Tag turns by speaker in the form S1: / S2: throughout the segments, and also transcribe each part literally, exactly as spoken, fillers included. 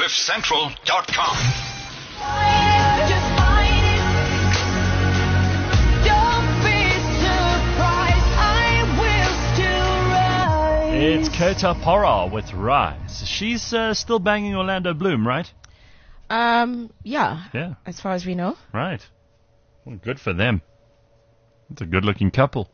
S1: cliff central dot com.
S2: It's Kota Pora with Rise. She's uh, still banging Orlando Bloom, right?
S3: Um, yeah.
S2: Yeah.
S3: As far as we know.
S2: Right. Well, good for them. It's a good-looking couple.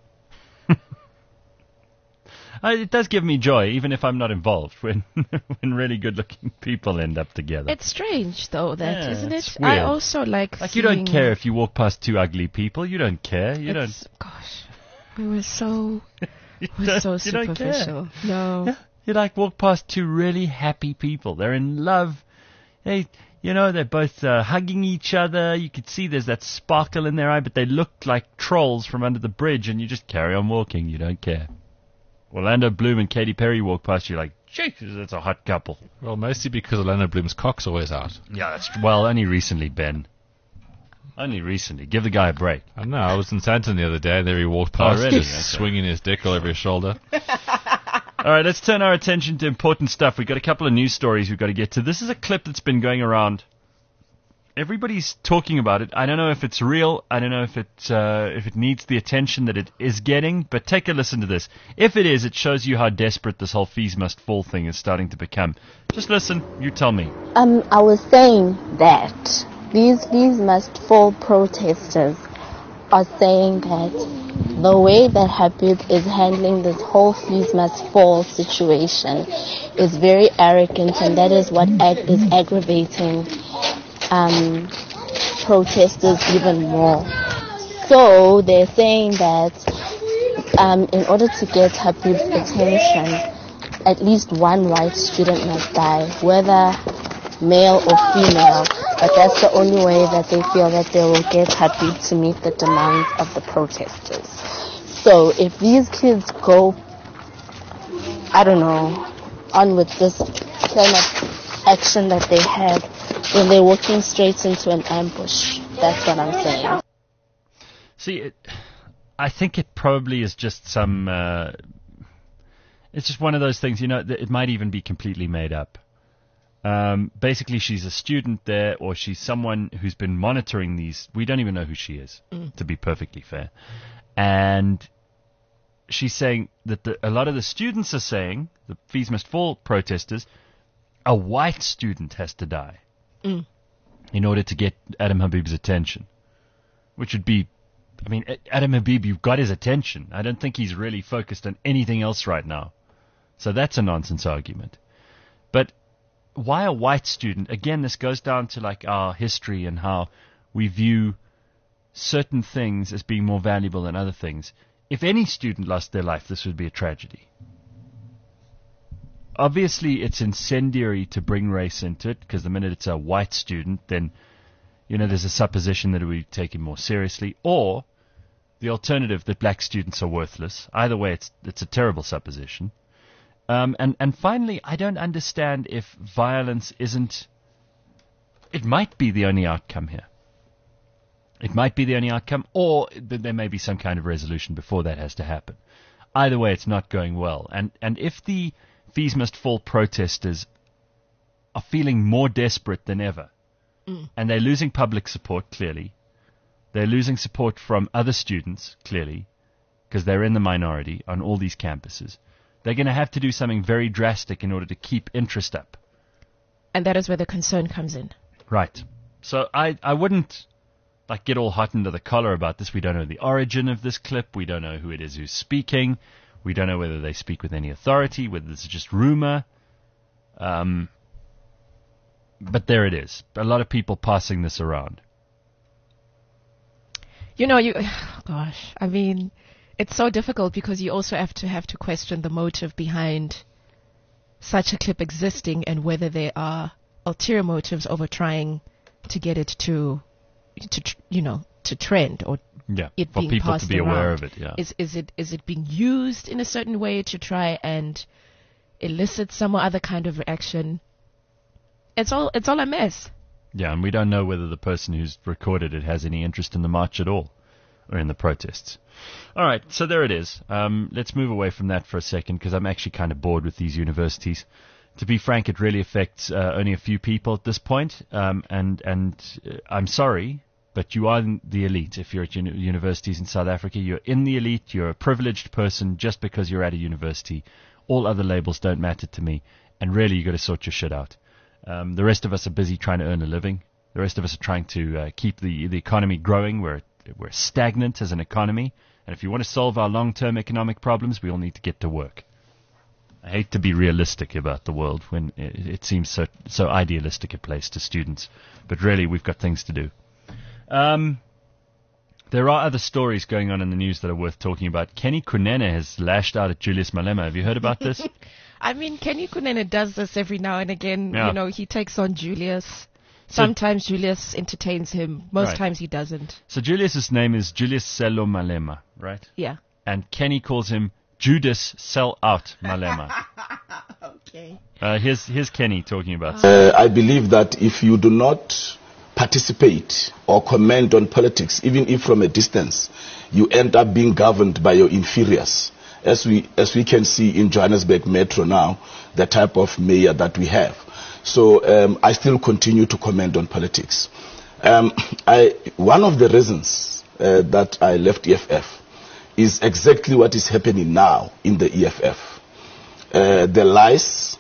S2: Uh, it does give me joy, even if I'm not involved, when when really good-looking people end up together.
S3: It's strange, though, that,
S2: Yeah,
S3: isn't
S2: it's
S3: it?
S2: weird.
S3: I also like
S2: Like, you don't
S3: seeing-
S2: care if you walk past two ugly people. You don't care. You
S3: It's-
S2: don't...
S3: Gosh, we were so...
S2: you
S3: we're
S2: don't-
S3: so
S2: you don't care.
S3: superficial. No.
S2: You like walk past two really happy people. They're in love. They, you know, they're both uh, hugging each other. You could see there's that sparkle in their eye, but they look like trolls from under the bridge, and you just carry on walking. You don't care. Orlando Bloom and Katy Perry walk past you like, Jesus, that's a hot couple.
S4: Well, mostly because Orlando Bloom's cock's always out.
S2: Yeah, that's well, only recently, Ben. Only recently. Give the guy a break.
S4: I know. I was in Santon the other day, and there he walked past,
S2: Oh, really?
S4: just
S2: Okay.
S4: swinging his dick all over his shoulder.
S2: All right, let's turn our attention to important stuff. We've got a couple of news stories we've got to get to. This is a clip that's been going around. Everybody's talking about it. I don't know if it's real. I don't know if it uh, if it needs the attention that it is getting. But take a listen to this. If it is, it shows you how desperate this whole fees must fall thing is starting to become. Just listen. You tell me.
S5: Um, I was saying that these fees must fall protesters are saying that the way that Habib is handling this whole fees must fall situation is very arrogant, and that is what ag- is aggravating um, protesters even more. So they're saying that um, in order to get Habib's attention, at least one white student must die, whether male or female, but that's the only way that they feel that they will get Habib to meet the demands of the protesters. So if these kids go, I don't know, on with this kind of action that they have, then they're walking straight into an ambush. That's what I'm saying.
S2: See, it, I think it probably is just some. Uh, it's just one of those things, you know. That it might even be completely made up. Um, basically, she's a student there, or she's someone who's been monitoring these. We don't even know who she is, mm. to be perfectly fair. And she's saying that the, a lot of the students are saying, the fees must fall protesters, a white student has to die
S3: mm.
S2: in order to get Adam Habib's attention. Which would be, I mean, Adam Habib, you've got his attention. I don't think he's really focused on anything else right now. So that's a nonsense argument. But why a white student? Again, this goes down to like our history and how we view certain things as being more valuable than other things. If any student lost their life, this would be a tragedy. Obviously, it's incendiary to bring race into it, because the minute it's a white student, then, you know, there's a supposition that we take it more seriously, or the alternative that black students are worthless. Either way, it's it's a terrible supposition. Um, and, and finally, I don't understand if violence isn't... It might be the only outcome here. It might be the only outcome, or th- there may be some kind of resolution before that has to happen. Either way, it's not going well. And, and if the fees must fall protesters are feeling more desperate than ever, mm. and they're losing public support, clearly, they're losing support from other students, clearly, because they're in the minority on all these campuses, they're going to have to do something very drastic in order to keep interest up.
S3: And that is where the concern comes in.
S2: Right. So I, I wouldn't like get all hot under the collar about this. We don't know the origin of this clip. We don't know who it is who's speaking. We don't know whether they speak with any authority, whether this is just rumor. Um, but there it is. A lot of people passing this around.
S3: You know, you, gosh, I mean, it's so difficult because you also have to have to question the motive behind such a clip existing and whether there are ulterior motives over trying to get it to, to you know, to trend or
S2: yeah,
S3: it
S2: for
S3: being
S2: people
S3: passed
S2: to be
S3: around.
S2: aware of it. Yeah.
S3: Is is it is it being used in a certain way to try and elicit some other kind of reaction? It's all it's all a mess.
S2: Yeah, and we don't know whether the person who's recorded it has any interest in the march at all, or in the protests. All right, so there it is. Um, let's move away from that for a second, because I'm actually kind of bored with these universities. to be frank, it really affects uh, only a few people at this point. Um, and and uh, I'm sorry, but you are in the elite. If you're at uni- universities in South Africa, you're in the elite. You're a privileged person just because you're at a university. All other labels don't matter to me. And really, you got to sort your shit out. Um, the rest of us are busy trying to earn a living. The rest of us are trying to uh, keep the the economy growing. We're we're stagnant as an economy. And if you want to solve our long-term economic problems, we all need to get to work. I hate to be realistic about the world when it, it seems so so idealistic a place to students, but really we've got things to do. Um, there are other stories going on in the news that are worth talking about. Kenny Kunene has lashed out at Julius Malema. Have you heard about this?
S3: I mean, Kenny Kunene does this every now and again.
S2: Yeah.
S3: You know, he takes on Julius. Sometimes so, Julius entertains him. Most
S2: right.
S3: times he doesn't.
S2: So Julius's name is Julius Sello Malema, right?
S3: Yeah.
S2: And Kenny calls him Judas Sell Out Malema.
S3: Okay.
S2: Uh, here's here's Kenny talking about.
S1: Uh, I believe that if you do not participate or comment on politics, even if from a distance, you end up being governed by your inferiors. As we as we can see in Johannesburg Metro now, the type of mayor that we have. So um, I still continue to comment on politics. Um, I one of the reasons uh, that I left E F F is exactly what is happening now in the E F F. Uh, the lies,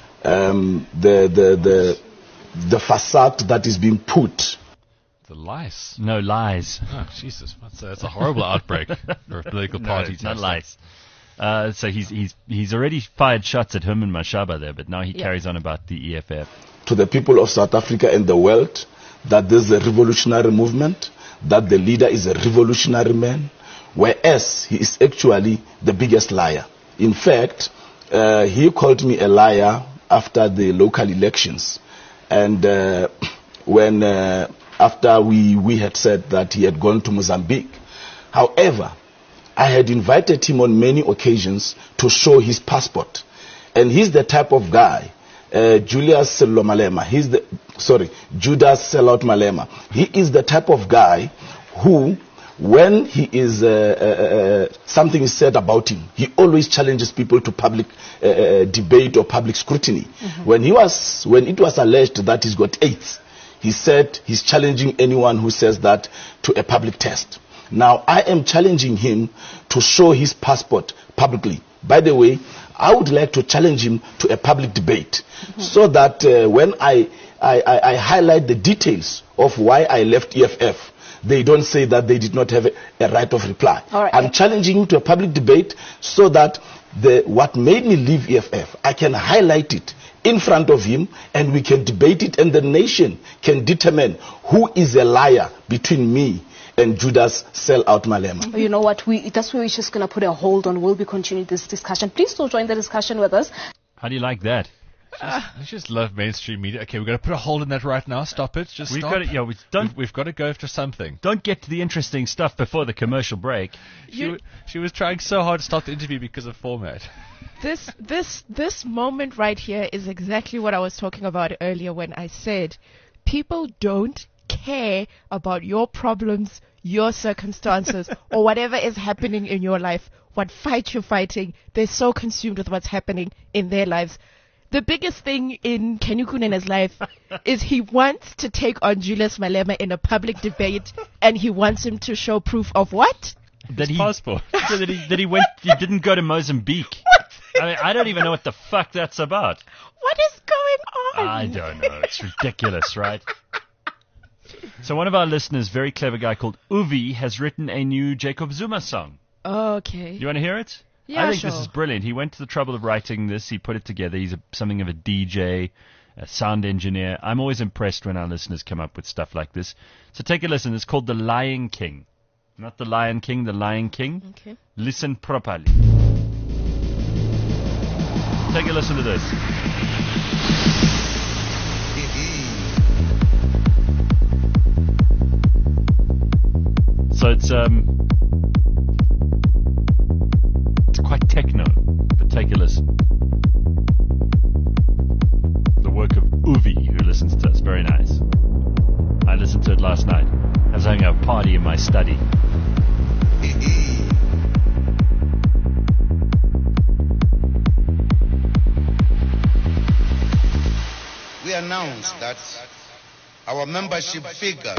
S1: um, the, the, the, the facade that is being put.
S4: The lies.
S2: No lies.
S4: Oh, Jesus. That's a, that's a horrible outbreak for a political
S2: No,
S4: party.
S2: it's
S4: to
S2: not
S4: have
S2: lies. Uh, so he's he's he's already fired shots at him and Mashaba there, but now he
S3: Yeah.
S2: carries on about the E F F.
S1: To the people of South Africa and the world, that there's a revolutionary movement, that the leader is a revolutionary man, whereas he is actually the biggest liar. In fact, uh, he called me a liar after the local elections, and uh, when uh, after we we had said that he had gone to Mozambique. However, I had invited him on many occasions to show his passport, and he's the type of guy, uh, Julius Sello Malema. He's the sorry, Judas Sellout Malema. He is the type of guy who, when he is uh, uh, uh, something is said about him, he always challenges people to public uh, uh, debate or public scrutiny. Mm-hmm. When he was, when it was alleged that he's got AIDS, he said he's challenging anyone who says that to a public test. Now, I am challenging him to show his passport publicly. By the way, I would like to challenge him to a public debate, mm-hmm. so that uh, when I, I, I, I highlight the details of why I left E F F, they don't say that they did not have a, a right of reply.
S6: All right.
S1: I'm challenging him to a public debate so that the, what made me leave E F F, I can highlight it in front of him and we can debate it, and the nation can determine who is a liar between me and Judas Sell Out Malema.
S6: You know what? We that's where we're just going to put a hold on. We'll be continuing this discussion. Please still join the discussion with us.
S2: How do you like that?
S4: I just love mainstream media. Okay, we've got to put a hold on that right now. Stop it. Just
S2: We've
S4: stop.
S2: got to, yeah, we don't
S4: We've, we've got to go after something.
S2: don't get to the interesting stuff before the commercial break.
S4: She, w- she was trying so hard to start the interview because of format.
S3: This this this moment right here is exactly what I was talking about earlier when I said people don't care about your problems, your circumstances, or whatever is happening in your life, what fight you're fighting. They're so consumed with what's happening in their lives. The biggest thing in Kenny Kunene's life is he wants to take on Julius Malema in a public debate, and he wants him to show proof of what?
S2: That he,
S4: Passport.
S2: so that he that he went he didn't go to Mozambique. I mean, I don't even know what the fuck that's about.
S3: What is going on?
S2: I don't know. It's ridiculous, right? So one of our listeners, very clever guy called Uvi, has written a new Jacob Zuma song.
S3: Okay.
S2: You want to hear it?
S3: Yeah,
S2: I think
S3: sure.
S2: this is brilliant. He went to the trouble of writing this. He put it together. He's a, something of a D J, a sound engineer. I'm always impressed when our listeners come up with stuff like this. So take a listen. It's called The Lion King. Not The Lion King, The Lion King.
S3: Okay.
S2: Listen properly. Take a listen to this. So it's um, it's quite techno, but take a listen. The work of Uvi, who listens to us, very nice. I listened to it last night. I was having a party in my study.
S7: announce that our membership figure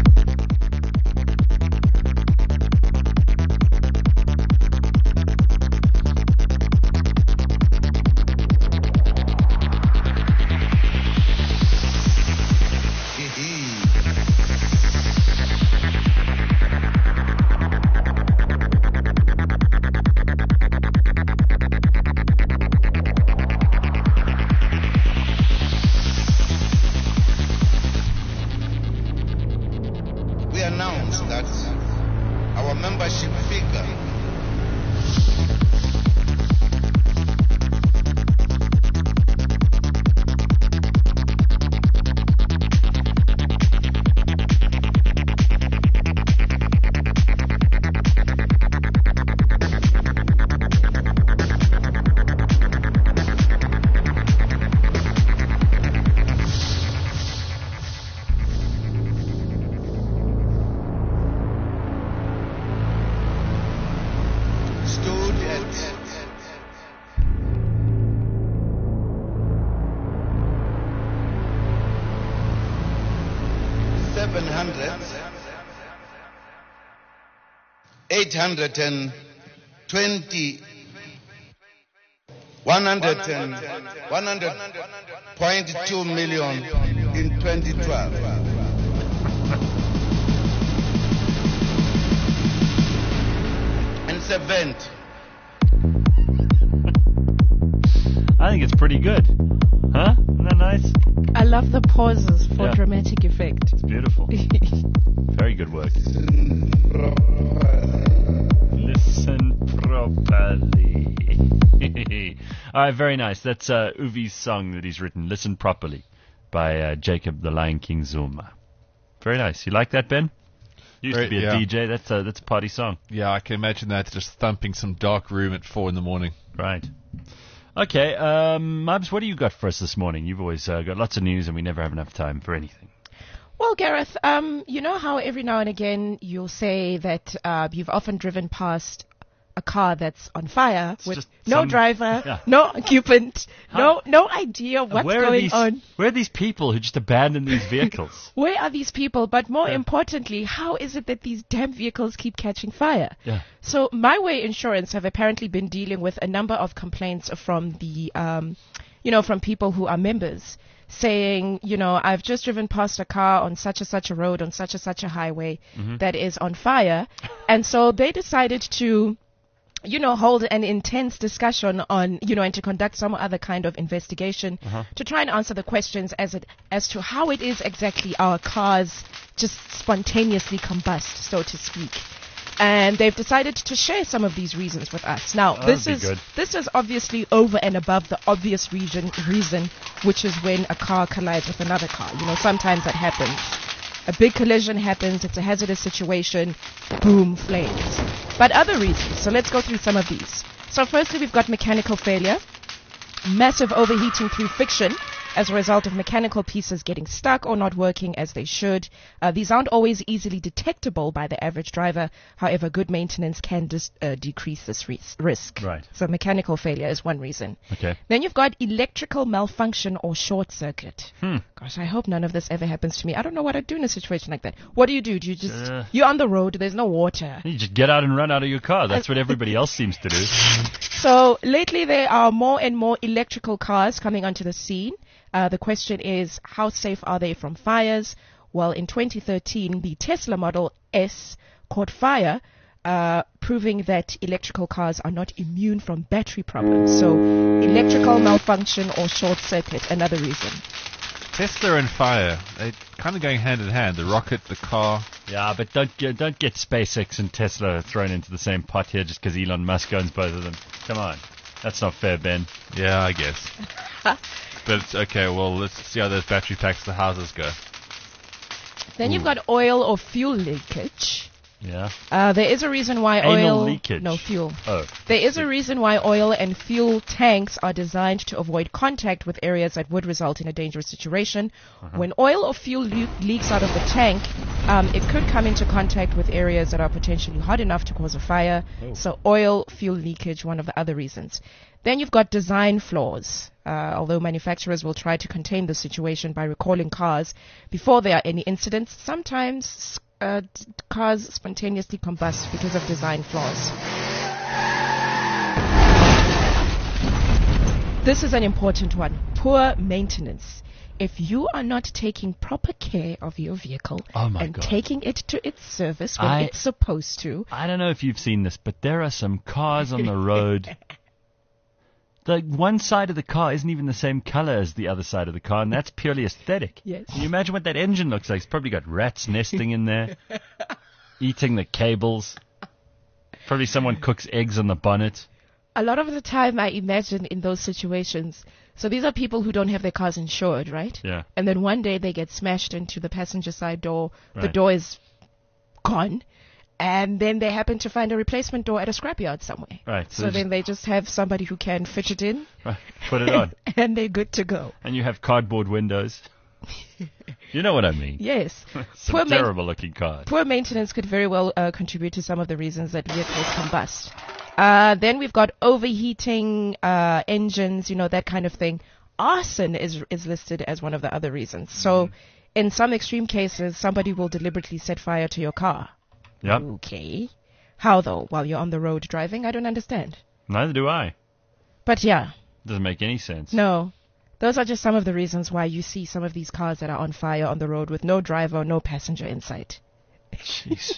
S7: announce that our membership figure stood at seven hundred, eight hundred and twenty, one hundred and one hundred point two million in twenty twelve. And seventh.
S2: I think it's pretty good. Huh? Isn't that nice?
S3: I love the pauses for
S2: Yeah.
S3: dramatic effect.
S2: It's beautiful. Very good work. Listen properly. All right, very nice. That's uh, Uvi's song that he's written, Listen Properly, by uh, Jacob the Lion King Zuma. Very nice. You like that, Ben? You used
S4: Very-
S2: to be a
S4: yeah.
S2: D J. That's a, that's a party song.
S4: Yeah, I can imagine that just thumping some dark room at four in the morning.
S2: Right. Okay, um, Mubs, what do you got for us this morning? You've always uh, got lots of news and we never have enough time for anything.
S3: Well, Gareth, um, you know how every now and again you'll say that uh, you've often driven past a car that's on fire with
S2: just
S3: no
S2: some-
S3: driver,
S2: yeah.
S3: no occupant, no no idea what's
S2: where are
S3: going
S2: these,
S3: on.
S2: Where are these people who just abandon these vehicles?
S3: Where are these people? But more
S2: Yeah.
S3: importantly, how is it that these damn vehicles keep catching fire?
S2: Yeah.
S3: So My Way Insurance have apparently been dealing with a number of complaints from the, um, you know, from people who are members saying, you know, I've just driven past a car on such and such a road, on such and such a highway that is on fire. And so they decided to, you know, hold an intense discussion on, you know, and to conduct some other kind of investigation to try and answer the questions as it, as to how it is exactly our cars just spontaneously combust, so to speak. And they've decided to share some of these reasons with us. Now,
S2: Oh,
S3: this
S2: that'd
S3: is
S2: be good.
S3: this is obviously over and above the obvious reason, reason, which is when a car collides with another car. You know, sometimes that happens. A big collision happens, it's a hazardous situation, boom, flames. But other reasons, so let's go through some of these. So firstly, we've got mechanical failure, massive overheating through friction as a result of mechanical pieces getting stuck or not working as they should. Uh, these aren't always easily detectable by the average driver. However, good maintenance can dis- uh, decrease this ris- risk.
S2: Right.
S3: So mechanical failure is one reason.
S2: Okay.
S3: Then you've got electrical malfunction or short circuit.
S2: Hmm.
S3: Gosh, I hope none of this ever happens to me. I don't know what I'd do in a situation like that. What do you do? Do you just,
S2: Uh.
S3: you're on the road, there's no water.
S2: You just get out and run out of your car. That's what everybody else seems to do.
S3: So lately there are more and more electrical cars coming onto the scene. Uh, the question is, how safe are they from fires? Well, in twenty thirteen, the Tesla Model S caught fire, uh, proving that electrical cars are not immune from battery problems. So electrical malfunction or short circuit, another reason.
S4: Tesla and fire, they're kind of going hand in hand. The rocket, the car.
S2: Yeah, but don't get, don't get SpaceX and Tesla thrown into the same pot here just because Elon Musk owns both of them. Come on. That's not fair, Ben.
S4: Yeah, I guess. But, okay, well, let's see how those battery packs to houses go.
S3: Then you've got oil or fuel leakage.
S2: Yeah.
S3: Uh, there is a reason why
S2: Anal
S3: oil...
S2: leakage.
S3: No, fuel.
S2: Oh.
S3: There is a reason why oil and fuel tanks are designed to avoid contact with areas that would result in a dangerous situation.
S2: Uh-huh.
S3: When oil or fuel le- leaks out of the tank, um, it could come into contact with areas that are potentially hot enough to cause a fire.
S2: Oh.
S3: So oil, fuel leakage, one of the other reasons. Then you've got design flaws. Uh, although manufacturers will try to contain the situation by recalling cars before there are any incidents, sometimes uh, d- cars spontaneously combust because of design flaws. This is an important one. Poor maintenance. If you are not taking proper care of your vehicle
S2: Oh my
S3: and
S2: God.
S3: taking it to its service when
S2: I-
S3: it's supposed to,
S2: I don't know if you've seen this, but there are some cars on the road. The one side of the car isn't even the same color as the other side of the car, and that's purely aesthetic.
S3: Yes.
S2: Can you imagine what that engine looks like? It's probably got rats nesting in there, eating the cables. Probably someone cooks eggs on the bonnet.
S3: a lot of the time I imagine in those situations, so these are people who don't have their cars insured, right?
S2: Yeah.
S3: And then one day they get smashed into the passenger side door, the
S2: Right.
S3: door is gone, and then they happen to find a replacement door at a scrapyard somewhere.
S2: Right.
S3: So
S2: they
S3: then they just have somebody who can fit it in,
S2: just- right, put it on.
S3: and they're good to go.
S2: And you have cardboard windows. You know what I mean.
S3: Yes.
S2: Some
S3: Poor ma-
S2: terrible looking cars.
S3: Poor maintenance could very well uh, contribute to some of the reasons that vehicles combust. Uh, then we've got overheating uh, engines, you know, that kind of thing. Arson is is listed as one of the other reasons. So in some extreme cases, somebody will deliberately set fire to your car.
S2: Yep.
S3: Okay. How though? While you're on the road driving? I don't understand.
S2: Neither do I.
S3: But yeah,
S2: Doesn't make any sense.
S3: no. Those are just some of the reasons why you see some of these cars that are on fire on the road with no driver, no passenger in sight.
S2: Jeez.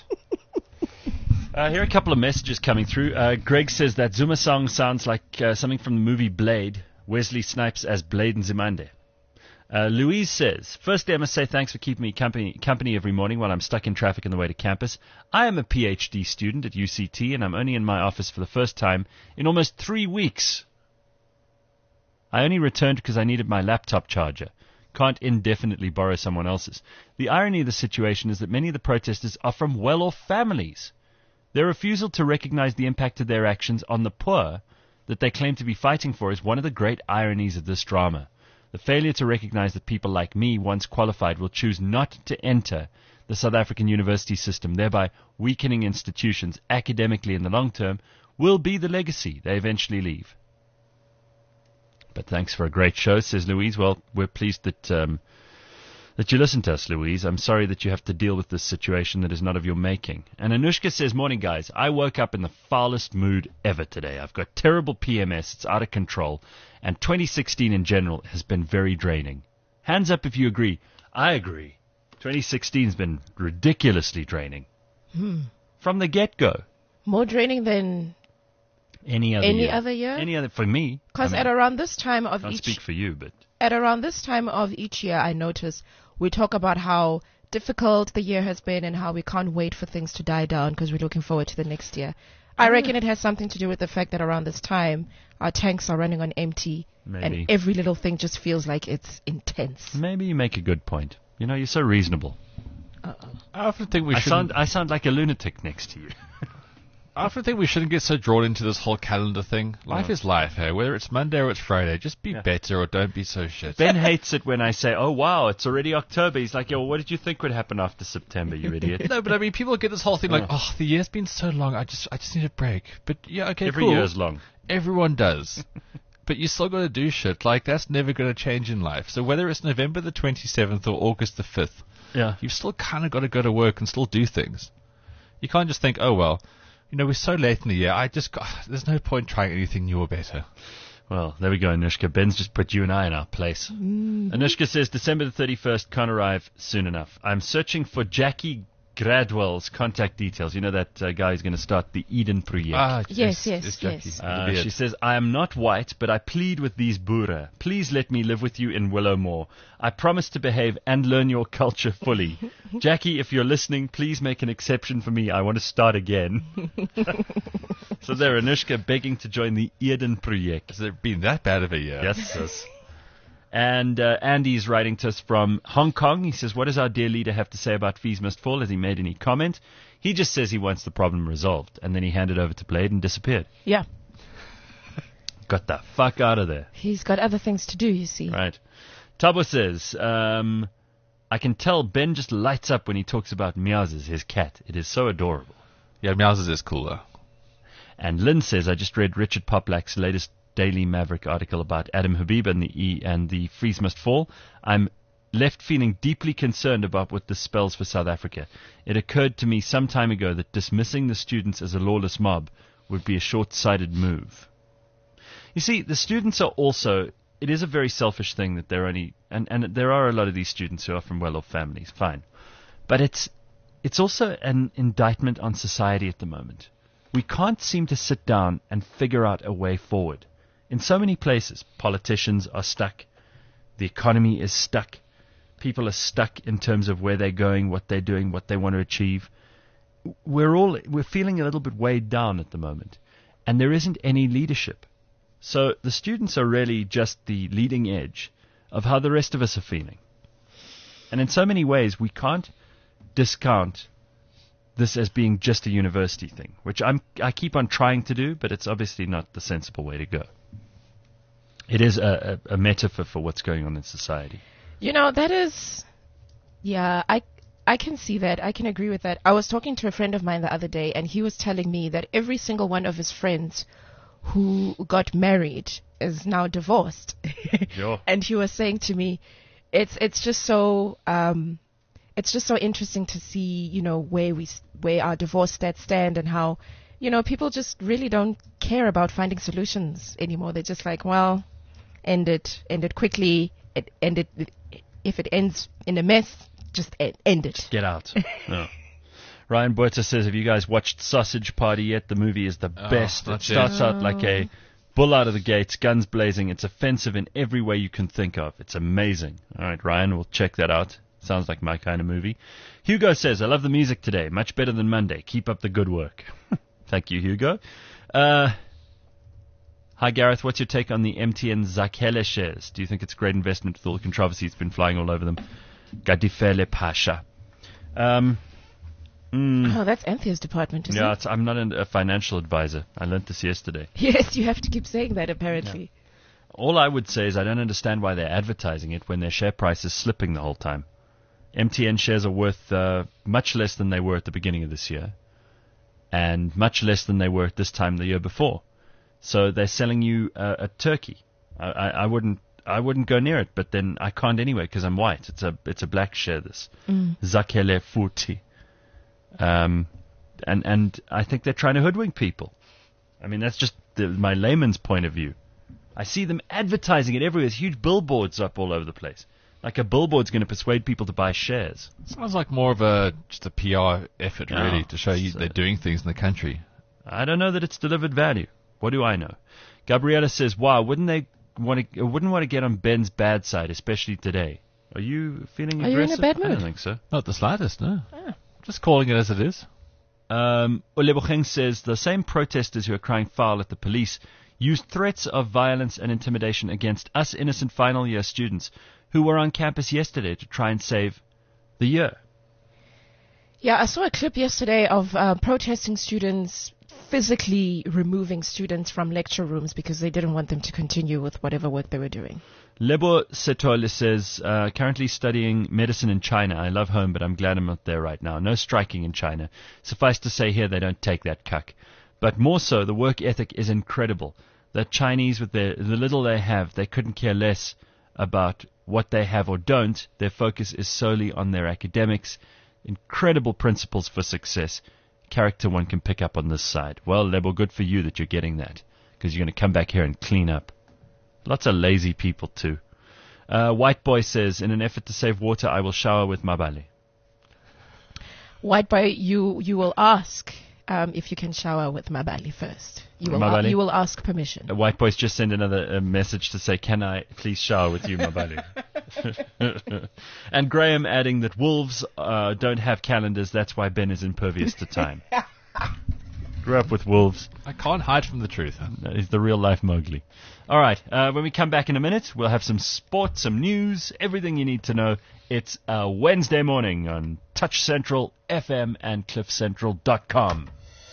S2: Uh, here are a couple of messages coming through. Uh, Greg says that Zuma song sounds like uh, something from the movie Blade. Wesley Snipes as Blade Nzimande. Uh, Louise says, firstly, I must say thanks for keeping me company, company every morning while I'm stuck in traffic on the way to campus. I am a PhD student at U C T, and I'm only in my office for the first time in almost three weeks. I only returned because I needed my laptop charger. Can't indefinitely borrow someone else's. The irony of the situation is that many of the protesters are from well-off families. Their refusal to recognize the impact of their actions on the poor that they claim to be fighting for is one of the great ironies of this drama. The failure to recognize that people like me, once qualified, will choose not to enter the South African university system, thereby weakening institutions academically in the long term, will be the legacy they eventually leave. But thanks for a great show, says Louise. Well, we're pleased that um, that you listen to us, Louise. I'm sorry that you have to deal with this situation that is not of your making. And Anushka says, morning, guys. I woke up in the foulest mood ever today. I've got terrible P M S. It's out of control. And twenty sixteen in general has been very draining. Hands up if you agree. I agree. twenty sixteen has been ridiculously draining.
S3: Hmm.
S2: From the get-go.
S3: More draining than
S2: Any other
S3: Any
S2: year.
S3: other year?
S2: Any other, for me.
S3: because
S2: I mean,
S3: at around this time of
S2: I can't
S3: each
S2: speak for you, but...
S3: at around this time of each year, I notice we talk about how difficult the year has been and how we can't wait for things to die down because we're looking forward to the next year. I reckon it has something to do with the fact that around this time, our tanks are running on empty
S2: Maybe.
S3: and every little thing just feels like it's intense.
S2: Maybe you make a good point. You know, you're so reasonable.
S3: Uh-oh.
S4: I often think we
S2: I
S4: should.
S2: sound, I sound like a lunatic next to you.
S4: I often think we shouldn't get so drawn into this whole calendar thing. Life
S2: No.
S4: is life, hey. Whether it's Monday or it's Friday, just be
S2: Yeah.
S4: better or don't be so shit.
S2: Ben hates it when I say, oh, wow, it's already October. He's like, yo, what did you think would happen after September, you idiot?
S4: No, but I mean, people get this whole thing like,
S2: Yeah.
S4: oh, the year's been so long. I just, I just need a break. But yeah, okay,
S2: Every
S4: cool.
S2: year is long.
S4: Everyone does. But you still got to do shit. Like, that's never going to change in life. So whether it's November the twenty-seventh or August the fifth,
S2: Yeah.
S4: you've still kind of got to go to work and still do things. You can't just think, oh, well, you know, we're so late in the year, I just got, there's no point trying anything new or better.
S2: Well, there we go, Anushka. Ben's just put you and I in our place. Anushka says, December the thirty-first can't arrive soon enough. I'm searching for Jackie Gradwell's contact details. You know that uh, guy who's going to start the Eden project.
S4: Ah,
S3: Yes, yes,
S4: it's Jackie.
S3: yes.
S4: The
S2: Uh,
S4: beard.
S2: she says, I am not white, but I plead with these Boere. Please let me live with you in Willowmore. I promise to behave and learn your culture fully. Jackie, if you're listening, please make an exception for me. I want to start again. So there, Anushka begging to join the Eden project.
S4: Has it been that bad of a year?
S2: Yes, sis. And uh, Andy's writing to us from Hong Kong. He says, what does our dear leader have to say about fees must fall? Has he made any comment? He just says he wants the problem resolved. And then he handed over to Blade and disappeared.
S3: Yeah.
S2: Got the fuck out of there.
S3: He's got other things to do, you see.
S2: Right. Tabo says, um, I can tell Ben just lights up when he talks about Meowses, his cat. It is so adorable.
S4: Yeah, Meowses is cooler.
S2: And Lynn says, I just read Richard Poplack's latest Daily Maverick article about Adam Habib and the E and the freeze must fall. I'm left feeling deeply concerned about what this spells for South Africa. It occurred to me some time ago that dismissing the students as a lawless mob would be a short-sighted move. You see, the students are also, it is a very selfish thing that they're only, and, and there are a lot of these students who are from well-off families, fine. But it's, it's also an indictment on society at the moment. We can't seem to sit down and figure out a way forward. In so many places, politicians are stuck, the economy is stuck, people are stuck in terms of where they're going, what they're doing, what they want to achieve. We're all, we're feeling a little bit weighed down at the moment, and there isn't any leadership. So the students are really just the leading edge of how the rest of us are feeling. And in so many ways, we can't discount this as being just a university thing, which I'm, I keep on trying to do, but it's obviously not the sensible way to go. It is a, a, a metaphor for what's going on in society.
S3: You know, that is, yeah, I I can see that. I can agree with that. I was talking to a friend of mine the other day, and he was telling me that every single one of his friends who got married is now divorced.
S2: Sure.
S3: And he was saying to me, it's it's just so um, it's just so interesting to see, you know, where we where our divorce stats stand and how, you know, people just really don't care about finding solutions anymore. They're just like, well, end it, end it quickly. It end it. If it ends in a mess, just end, end it.
S2: Get out. No. Ryan Buerta says, have you guys watched Sausage Party yet? The movie is the
S4: Oh,
S2: best. It
S4: not
S2: starts
S3: yet.
S2: out like a bull out of the gates, guns blazing. It's offensive in every way you can think of. It's amazing. All right, Ryan, we'll check that out. Sounds like my kind of movie. Hugo says, I love the music today. Much better than Monday. Keep up the good work. Thank you, Hugo. Uh, hi, Gareth. What's your take on the M T N Zakhele shares? Do you think it's a great investment with all the controversy that's been flying all over them? Gadifele Pasha. Um... Mm.
S3: Oh, that's Anthea's department, isn't
S2: Yeah,
S3: it?
S2: it's, I'm not an, a financial advisor. I learnt this yesterday.
S3: Yes, you have to keep saying that, apparently.
S2: All I would say is I don't understand why they're advertising it when their share price is slipping the whole time. M T N shares are worth uh, much less than they were at the beginning of this year, and much less than they were at this time the year before. So they're selling you uh, a turkey. I, I, I wouldn't. I wouldn't go near it, but then I can't anyway because I'm white. It's a it's a black share. This
S3: Mm.
S2: Zakhele Futhi. Um, and and I think they're trying to hoodwink people. I mean, that's just the, my layman's point of view. I see them advertising it everywhere. There's huge billboards up all over the place. Like a billboard's going to persuade people to buy shares.
S4: Sounds like more of a just a P R effort,
S2: Oh,
S4: really, to show you
S2: so-
S4: they're doing things in the country.
S2: I don't know that it's delivered value. What do I know? Gabriella says, "Wow, wouldn't they want to? Wouldn't want to get on Ben's bad side, especially today." Are you feeling
S3: Are you in a
S2: aggressive?
S3: bad
S2: I don't
S3: mood?
S2: think so.
S4: Not the slightest, no.
S3: Ah.
S4: Just calling it as it is.
S2: Um, Olebocheng says the same protesters who are crying foul at the police used threats of violence and intimidation against us innocent final year students who were on campus yesterday to try and save the year.
S3: Yeah, I saw a clip yesterday of uh, protesting students physically removing students from lecture rooms because they didn't want them to continue with whatever work they were doing.
S2: Lebo Setole says, uh, currently studying medicine in China. I love home, but I'm glad I'm not there right now. No striking in China. Suffice to say here, they don't take that cuck. But more so, the work ethic is incredible. The Chinese, with their, the little they have, they couldn't care less about what they have or don't. Their focus is solely on their academics. Incredible principles for success. Character one can pick up on this side. Well, Lebo, good for you that you're getting that, because you're going to come back here and clean up. Lots of lazy people, too. Uh, White Boy says, in an effort to save water, I will shower with Mabale.
S3: White boy, you you will ask um, if you can shower with Mabali first. You will
S2: Mabali?
S3: you will ask permission.
S2: Uh, White Boy's just sent another uh, message to say, can I please shower with you, Mabale? And Graham adding that wolves uh, don't have calendars, that's why Ben is impervious to time. Grew up with wolves.
S4: I can't hide from the truth. Huh?
S2: No, he's the real life Mowgli. All right, uh, when we come back in a minute, we'll have some sports, some news, everything you need to know. It's a Wednesday morning on Touch Central F M and cliff central dot com.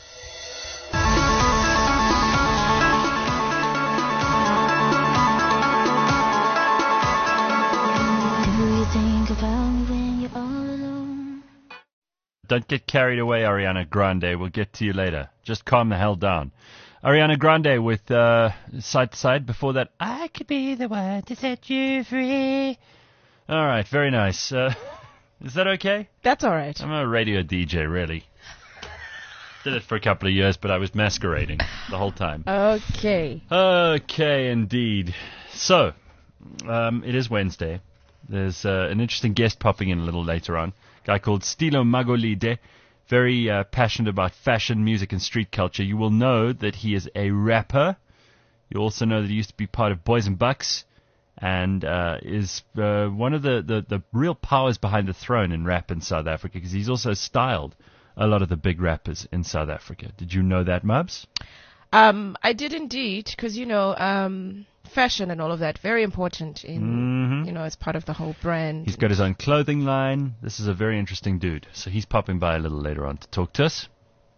S2: Don't get carried away, Ariana Grande. We'll get to you later. Just calm the hell down. Ariana Grande with uh, Side to Side. Before that, I could be the one to set you free. All right, very nice. Uh, is that okay?
S3: That's all right.
S2: I'm a radio D J, really. Did it for a couple of years, but I was masquerading the whole time.
S3: Okay.
S2: Okay, indeed. So, um, it is Wednesday. There's uh, an interesting guest popping in a little later on. A guy called Stilo Magolide, very uh, passionate about fashion, music, and street culture. You will know that he is a rapper. You also know that he used to be part of Boys and Bucks and uh, is uh, one of the, the, the real powers behind the throne in rap in South Africa, because he's also styled a lot of the big rappers in South Africa. Did you know that, Mubs?
S3: Um, I did indeed, because, you know, um, fashion and all of that, very important in,
S2: Mm-hmm.
S3: you know, as part of the whole brand.
S2: He's got his own clothing line. This is a very interesting dude. So he's popping by a little later on to talk to us.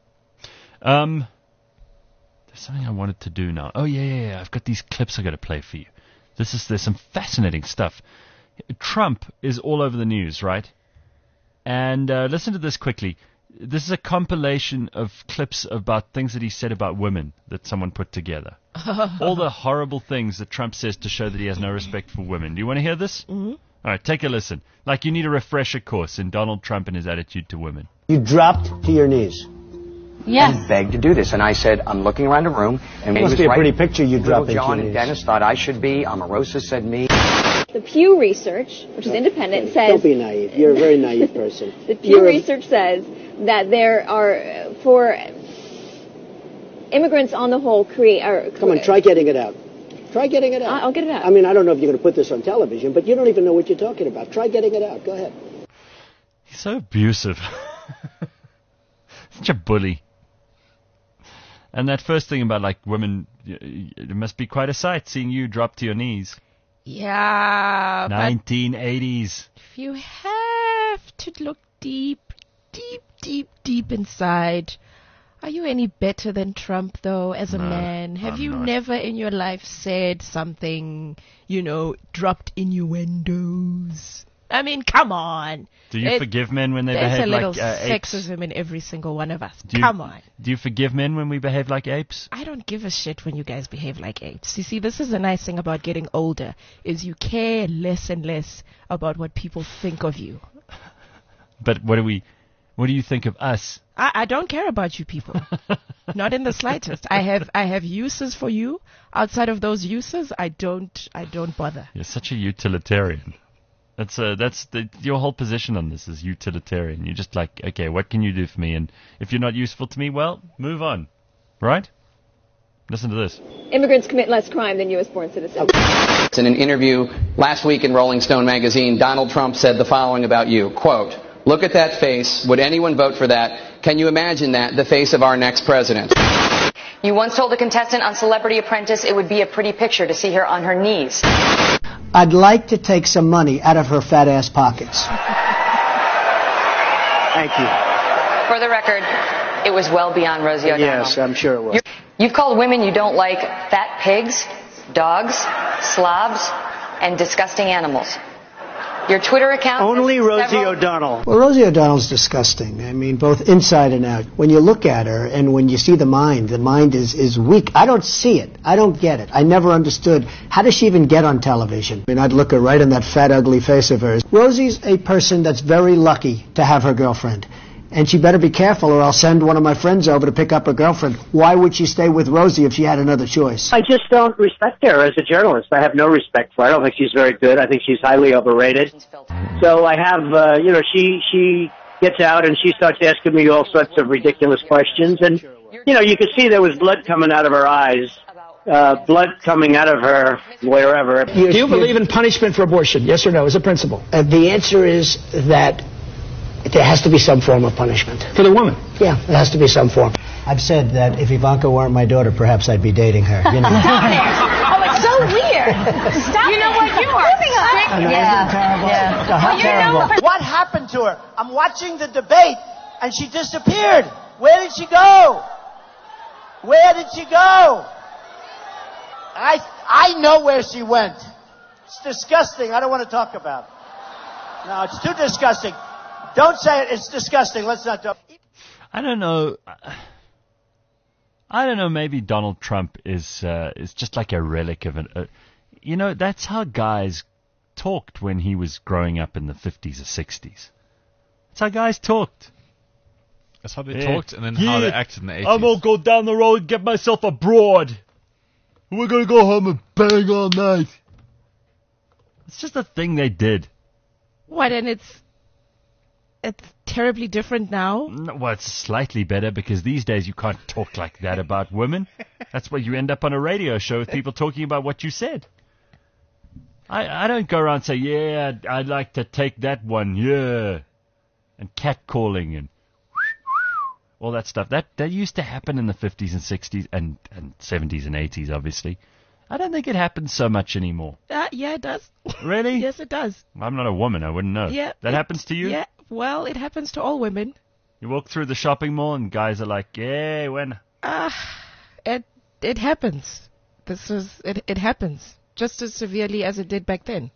S2: Um, there's something I wanted to do now. Oh, yeah, yeah, yeah. I've got these clips I've got to play for you. This is, there's some fascinating stuff. Trump is all over the news, right? And uh, listen to this quickly. This is a compilation of clips about things that he said about women that someone put together. All the horrible things that Trump says to show that he has no respect for women. Do you want to hear this?
S3: Mm-hmm.
S2: All right, take a listen. Like you need a refresher course in Donald Trump and his attitude to women.
S8: You dropped to your knees.
S9: Yes. And begged to do this. And I said, I'm looking around the room. And
S8: it must be a pretty picture you dropped to your knees.
S9: John and Dennis thought I should be. Omarosa said me.
S10: The Pew Research, which is independent, says...
S8: Don't be naive. You're a very naive person.
S10: The Pew
S8: You're
S10: Research a... says that there are, for immigrants on the whole, create... Are,
S8: Come on, try getting it out. Try getting it out.
S10: I'll get it out.
S8: I mean, I don't know if you're going to put this on television, but you don't even know what you're talking about. Try getting it out. Go ahead.
S2: He's so abusive. Such a bully. And that first thing about, like, women, it must be quite a sight seeing you drop to your knees.
S3: Yeah.
S2: nineteen eighties.
S3: If you have to look deep, deep, deep, deep inside, are you any better than Trump, though, as a
S2: no,
S3: man? Have
S2: I'm
S3: you
S2: not.
S3: never in your life said something, you know, dropped innuendos? I mean, come on.
S2: Do you
S3: it,
S2: forgive men when they
S3: there's
S2: behave
S3: a little
S2: like uh, apes?
S3: sexism in every single one of us.
S2: Do you,
S3: come on.
S2: Do you forgive men when we behave like apes?
S3: I don't give a shit when you guys behave like apes. You see, this is the nice thing about getting older, is you care less and less about what people think of you.
S2: But what do we, what do you think of us?
S3: I, I don't care about you people. Not in the slightest. I have I have uses for you. Outside of those uses, I don't I don't bother.
S2: You're such a utilitarian. That's uh, that's the, your whole position on this is utilitarian. You're just like, okay, what can you do for me? And if you're not useful to me, well, move on. Right? Listen to this.
S10: Immigrants commit less crime than U S born citizens.
S9: In an interview last week in Rolling Stone magazine, Donald Trump said the following about you, quote, look at that face. Would anyone vote for that? Can you imagine that, the face of our next president?
S11: You once told a contestant on Celebrity Apprentice it would be a pretty picture to see her on her knees.
S8: I'd like to take some money out of her fat ass pockets. Thank you.
S11: For the record, it was well beyond Rosie O'Donnell.
S8: Yes, I'm sure it was.
S11: You're, you've called women you don't like fat pigs, dogs, slobs, and disgusting animals. Your Twitter account...
S8: Only Rosie
S11: several...
S8: O'Donnell. Well, Rosie O'Donnell's disgusting. I mean, both inside and out. When you look at her and when you see the mind, the mind is, is weak. I don't see it. I don't get it. I never understood. How does she even get on television? I mean, I'd look her right in that fat, ugly face of hers. Rosie's a person that's very lucky to have her girlfriend. And she better be careful or I'll send one of my friends over to pick up her girlfriend. Why would she stay with Rosie if she had another choice? I just don't respect her as a journalist. I have no respect for her. I don't think she's very good. I think she's highly overrated. So I have, uh, you know, she, she gets out and she starts asking me all sorts of ridiculous questions. And, you know, you could see there was blood coming out of her eyes. Uh, blood coming out of her wherever. Do you believe in punishment for abortion? Yes or no, as a principle? Uh, the answer is that there has to be some form of punishment.
S12: For the woman?
S8: Yeah, there has to be some form. I've said that if Ivanka weren't my daughter, perhaps I'd be dating her. You know.
S13: Stop it! Oh, it's so weird. Stop You know what? You are strict.
S8: I know,
S13: Yeah.
S8: isn't it terrible?
S13: Yeah.
S8: So how
S13: Well, you
S8: terrible.
S13: know-
S14: What happened to her? I'm watching the debate, and she disappeared. Where did she go? Where did she go? I I know where she went. It's disgusting. I don't want to talk about it. No, it's too disgusting. Don't say it. It's disgusting. Let's not talk.
S2: I don't know. I don't know. Maybe Donald Trump is uh, is just like a relic of an. Uh, you know, that's how guys talked when he was growing up in the fifties or sixties. That's how guys talked.
S4: That's how they
S2: Yeah.
S4: talked, and then
S2: Yeah.
S4: how they acted in the eighties.
S2: I'm gonna go down the road and get myself a broad. We're gonna go home and bang all night. It's just a thing they did.
S3: What, and it's it's terribly different now?
S2: No, well, it's slightly better because these days you can't talk like that about women. That's why you end up on a radio show with people talking about what you said. I, I don't go around and say, yeah, I'd, I'd like to take that one, yeah, and catcalling and all that stuff. That that used to happen in the fifties and sixties and, and seventies and eighties, obviously. I don't think it happens so much anymore.
S3: Uh, yeah, it does.
S2: Really?
S3: Yes, it does.
S2: I'm not a woman. I wouldn't know.
S3: Yeah,
S2: That
S3: it-
S2: happens to you?
S3: Yeah, well, it happens to all women.
S2: You walk through the shopping mall and guys are like, yeah, when?
S3: Ah, it it happens. This is it. It happens just as severely as it did back then.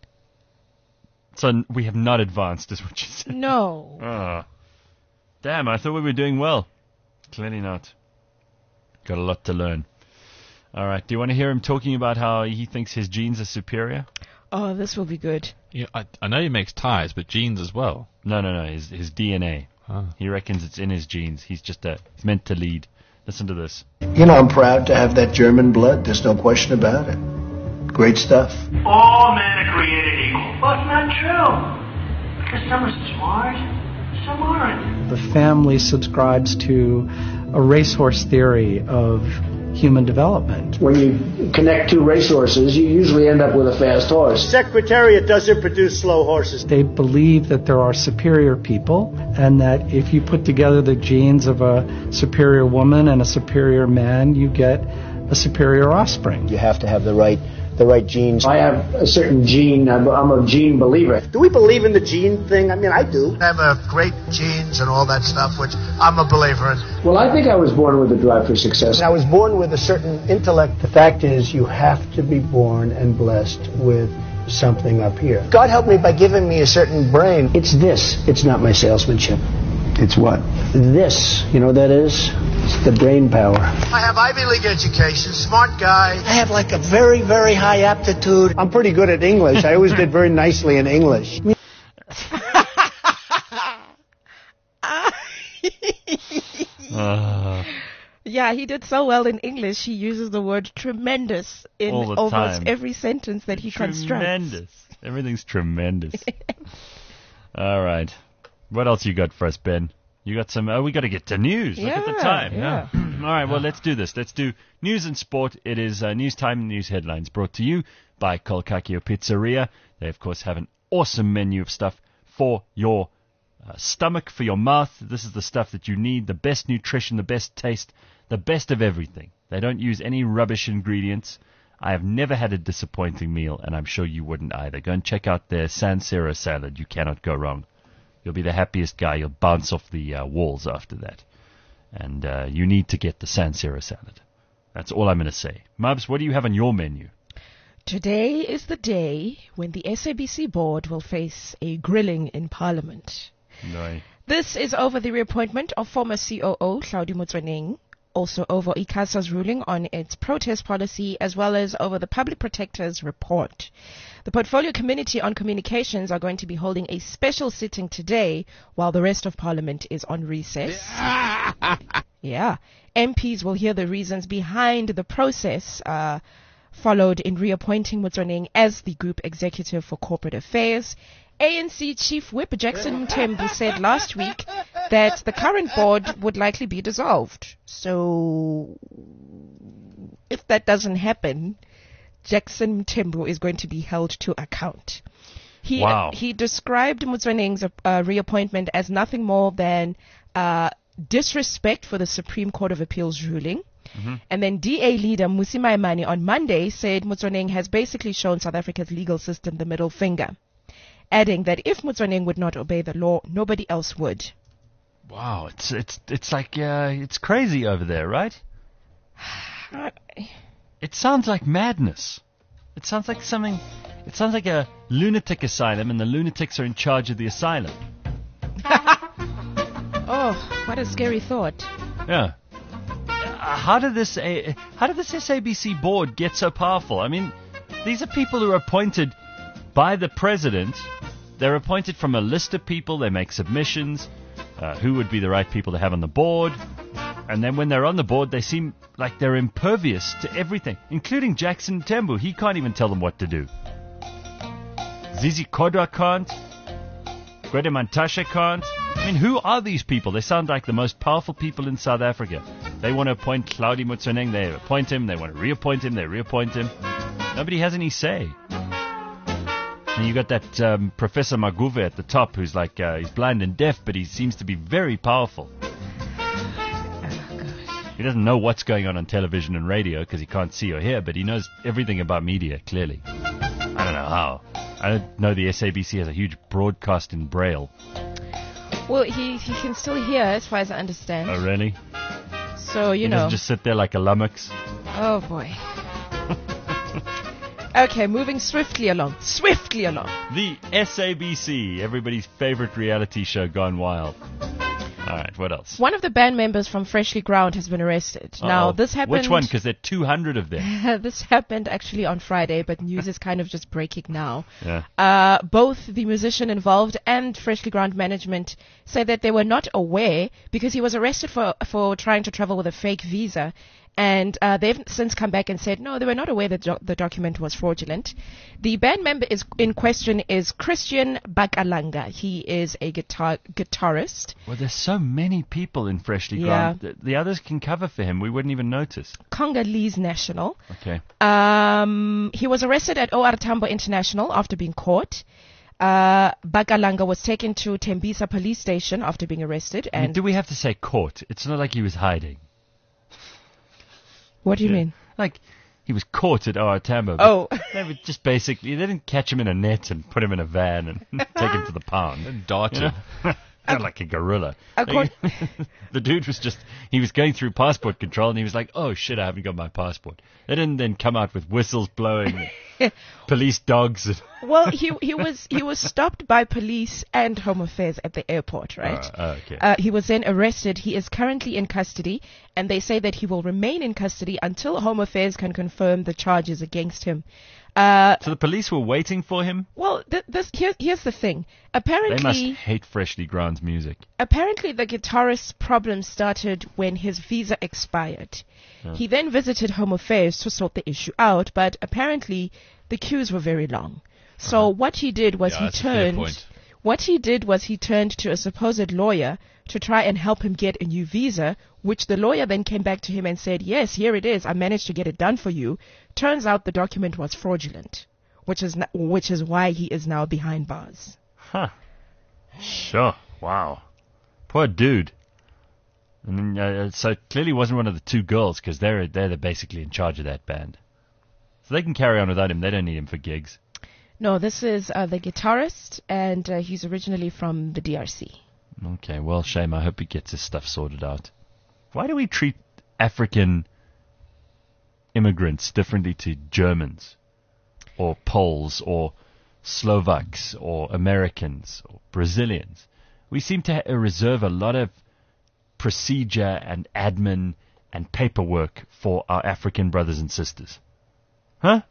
S2: So we have not advanced, is what you said.
S3: No.
S2: Ah. Damn, I thought we were doing well. Clearly not. Got a lot to learn. All right, do you want to hear him talking about how he thinks his genes are superior?
S3: Oh, this will be good.
S4: Yeah, I, I know he makes ties, but jeans as well.
S2: No, no, no, his, his D N A.
S4: Ah.
S2: He reckons it's in his genes. He's just a, he's meant to lead. Listen to this.
S8: You know, I'm proud to have that German blood. There's no question about it. Great stuff.
S15: All men are created equal. Well, it's not true. Because some are smart, some aren't.
S16: The family subscribes to a racehorse theory of human development.
S8: When you connect two racehorses, you usually end up with a fast horse.
S14: Secretariat doesn't produce slow horses.
S16: They believe that there are superior people, and that if you put together the genes of a superior woman and a superior man, you get a superior offspring.
S8: You have to have the right the right genes. I have a certain gene. I'm, I'm a gene believer.
S14: Do we believe in the gene thing? I mean, I do.
S17: Have a great genes and all that stuff, which I'm a believer in.
S8: Well, I think I was born with a drive for success. I was born with a certain intellect. The fact is, you have to be born and blessed with something up here. God helped me by giving me a certain brain. It's this. It's not my salesmanship. It's what? This. You know what that is? It's the brain power.
S17: I have Ivy League education, smart guy.
S8: I have like a very, very high aptitude. I'm pretty good at English. I always did very nicely in English.
S2: Uh,
S3: Yeah, he did so well in English. He uses the word tremendous in
S2: All the
S3: almost
S2: time.
S3: every sentence that he constructs.
S2: tremendous. Everything's tremendous. All right. What else you got for us, Ben? You got some... Oh, we got to get to news. Look at the
S3: Yeah,
S2: time.
S3: yeah.
S2: All right, well, let's do this. Let's do news and sport. It is uh, News Time and News Headlines brought to you by Kolkakio Pizzeria. They, of course, have an awesome menu of stuff for your uh, stomach, for your mouth. This is the stuff that you need, the best nutrition, the best taste, the best of everything. They don't use any rubbish ingredients. I have never had a disappointing meal, and I'm sure you wouldn't either. Go and check out their San Siro salad. You cannot go wrong. You'll be the happiest guy. You'll bounce off the uh, walls after that. And uh, you need to get the San Siro salad. That's all I'm going to say. Mubs, what do you have on your menu?
S3: Today is the day when the S A B C board will face a grilling in Parliament.
S2: No.
S3: This is over the reappointment of former C O O Hlaudi Motsoeneng, also over ICASA's ruling on its protest policy, as well as over the Public Protector's report. The Portfolio Committee on Communications are going to be holding a special sitting today while the rest of Parliament is on recess. Yeah. M Ps will hear the reasons behind the process uh, followed in reappointing Motsoeneng as the Group Executive for Corporate Affairs. A N C Chief Whip Jackson Mthembu said last week that the current board would likely be dissolved. So, if that doesn't happen, Jackson Mthembu is going to be held to account. He
S2: Wow.
S3: he described Motsoeneng's uh, reappointment as nothing more than uh, disrespect for the Supreme Court of Appeal's ruling.
S2: Mm-hmm.
S3: And then D A leader Musi Maimane on Monday said Motsoeneng has basically shown South Africa's legal system the middle finger, adding that if Motsoeneng would not obey the law, nobody else would.
S2: Wow, it's it's it's like uh, it's crazy over there, right? It sounds like madness. It sounds like something. It sounds like a lunatic asylum, and the lunatics are in charge of the asylum.
S3: Oh, what a scary thought.
S2: Yeah. Uh, how did this uh, how did this S A B C board get so powerful? I mean, these are people who are appointed by the president. They're appointed from a list of people. They make submissions. Uh, who would be the right people to have on the board? And then when they're on the board, they seem like they're impervious to everything, including Jackson Tembu. He can't even tell them what to do. Zizi Kodwa can't. Gwede Mantashe can't. I mean, who are these people? They sound like the most powerful people in South Africa. They want to appoint Hlaudi Motsoeneng. They appoint him. They want to reappoint him. They reappoint him. Nobody has any say. And you got that um, Professor Maguve at the top, who's like, uh, he's blind and deaf, but he seems to be very powerful. He doesn't know what's going on on television and radio because he can't see or hear, but he knows everything about media, clearly. I don't know how. I don't know the S A B C has a huge broadcast in Braille.
S3: Well, he, he can still hear, as far as I understand.
S2: Oh, really?
S3: So, you
S2: he
S3: know.
S2: doesn't just sit there like a lummox.
S3: Oh, boy. Okay, moving swiftly along. Swiftly along.
S2: The S A B C, everybody's favorite reality show gone wild. All right, what else?
S3: One of the band members from Freshly Ground has been arrested.
S2: Uh-oh.
S3: Now, this happened...
S2: Which one? Because there are two hundred of them.
S3: This happened actually on Friday, but news is kind of just breaking now.
S2: Yeah.
S3: Uh, both the musician involved and Freshly Ground management say that they were not aware because he was arrested for for trying to travel with a fake visa. And uh, they've since come back and said, no, they were not aware that do- the document was fraudulent. The band member is in question is Christian Bakalanga. He is a guitar guitarist.
S2: Well, there's so many people in Freshly
S3: Yeah.
S2: Ground. The, the others can cover for him. We wouldn't even notice.
S3: Congolese national.
S2: Okay.
S3: Um, he was arrested at O R Tambo International after being caught. Uh, Bakalanga was taken to Tembisa police station after being arrested.
S2: I mean,
S3: And
S2: do we have to say caught? It's not like he was hiding.
S3: what do you
S2: Yeah.
S3: mean?
S2: Like, he was caught at O R Tambo. but
S3: Oh.
S2: They were just basically, they didn't catch him in a net and put him in a van and take him to the pound.
S4: And dart
S2: You know?
S4: him.
S2: Not like a gorilla.
S3: Accord-
S2: The dude was just, he was going through passport control and he was like, oh shit, I haven't got my passport. They didn't then come out with whistles blowing, police dogs. And
S3: Well, he he was he was stopped by police and Home Affairs at the airport, right?
S2: Uh, uh, okay.
S3: Uh, he was then arrested. He is currently in custody, and they say that he will remain in custody until Home Affairs can confirm the charges against him. Uh,
S2: so the police were waiting for him?
S3: well, th- this here, here's the thing.
S2: They
S3: Apparently,
S2: must hate Freshly Ground's music.
S3: apparently the guitarist's problem started when his visa expired.
S2: Yeah.
S3: He then visited Home Affairs to sort the issue out, but apparently the queues were very long. So what he did was
S4: Yeah,
S3: he
S4: that's a fair
S3: turned.
S4: point.
S3: What he did was he turned to a supposed lawyer to try and help him get a new visa, which the lawyer then came back to him and said, yes, here it is. I managed to get it done for you. Turns out the document was fraudulent, which is n- which is why he is now behind bars.
S2: Huh. Sure. Wow. Poor dude. And then, uh, so it clearly wasn't one of the two girls because they're they're the basically in charge of that band. So they can carry on without him. They don't need him for gigs.
S3: No, this is uh, the guitarist, and uh, he's originally from the D R C.
S2: Okay, well, shame. I hope he gets his stuff sorted out. Why do we treat African immigrants differently to Germans or Poles or Slovaks or Americans or Brazilians? We seem to ha- reserve a lot of procedure and admin and paperwork for our African brothers and sisters. Huh?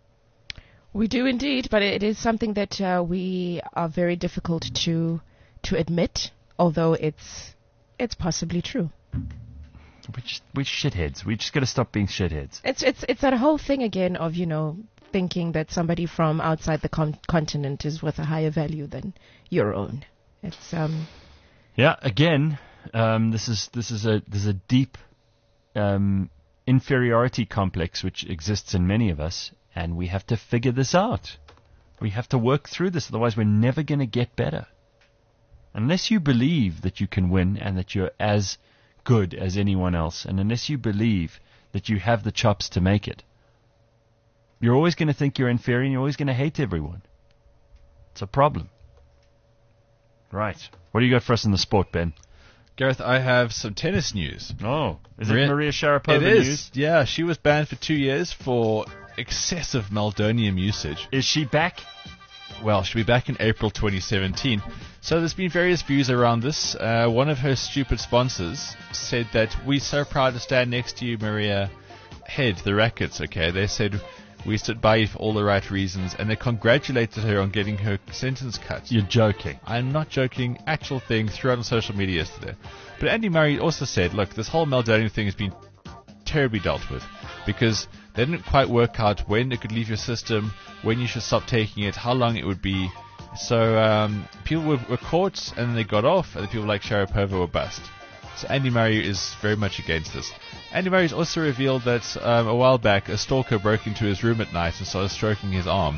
S3: We do indeed, but it is something that uh, we are very difficult to to admit, although it's it's possibly true.
S2: We're just we're shitheads. We just got to stop being shitheads.
S3: It's it's it's that whole thing again of, you know, thinking that somebody from outside the con- continent is worth a higher value than your own. It's um
S2: Yeah, again, um, this is this is a there's a deep um, inferiority complex which exists in many of us, and we have to figure this out. We have to work through this, otherwise we're never going to get better. Unless you believe that you can win and that you're as good as anyone else, and unless you believe that you have the chops to make it, you're always going to think you're inferior and you're always going to hate everyone. It's a problem. Right. What do you got for us in the sport, Ben?
S4: Gareth, I have some tennis news.
S2: Oh, is
S4: Maria,
S2: it Maria Sharapova
S4: it is.
S2: news?
S4: Yeah, she was banned for two years for excessive meldonium usage.
S2: Is she back?
S4: Well, she'll be back in April twenty seventeen. So there's been various views around this. Uh, one of her stupid sponsors said that we're so proud to stand next to you, Maria. Head, the rackets, okay? They said we stood by you for all the right reasons, and they congratulated her on getting her sentence cut.
S2: You're joking.
S4: I'm not joking. Actual thing, threw out on social media yesterday. But Andy Murray also said, look, this whole meldonium thing has been terribly dealt with because they didn't quite work out when it could leave your system, when you should stop taking it, how long it would be. So um, people were, were caught, and then they got off, and the people like Sharapova were bust. So Andy Murray is very much against this. Andy Murray's also revealed that um, a while back a stalker broke into his room at night and started stroking his arm.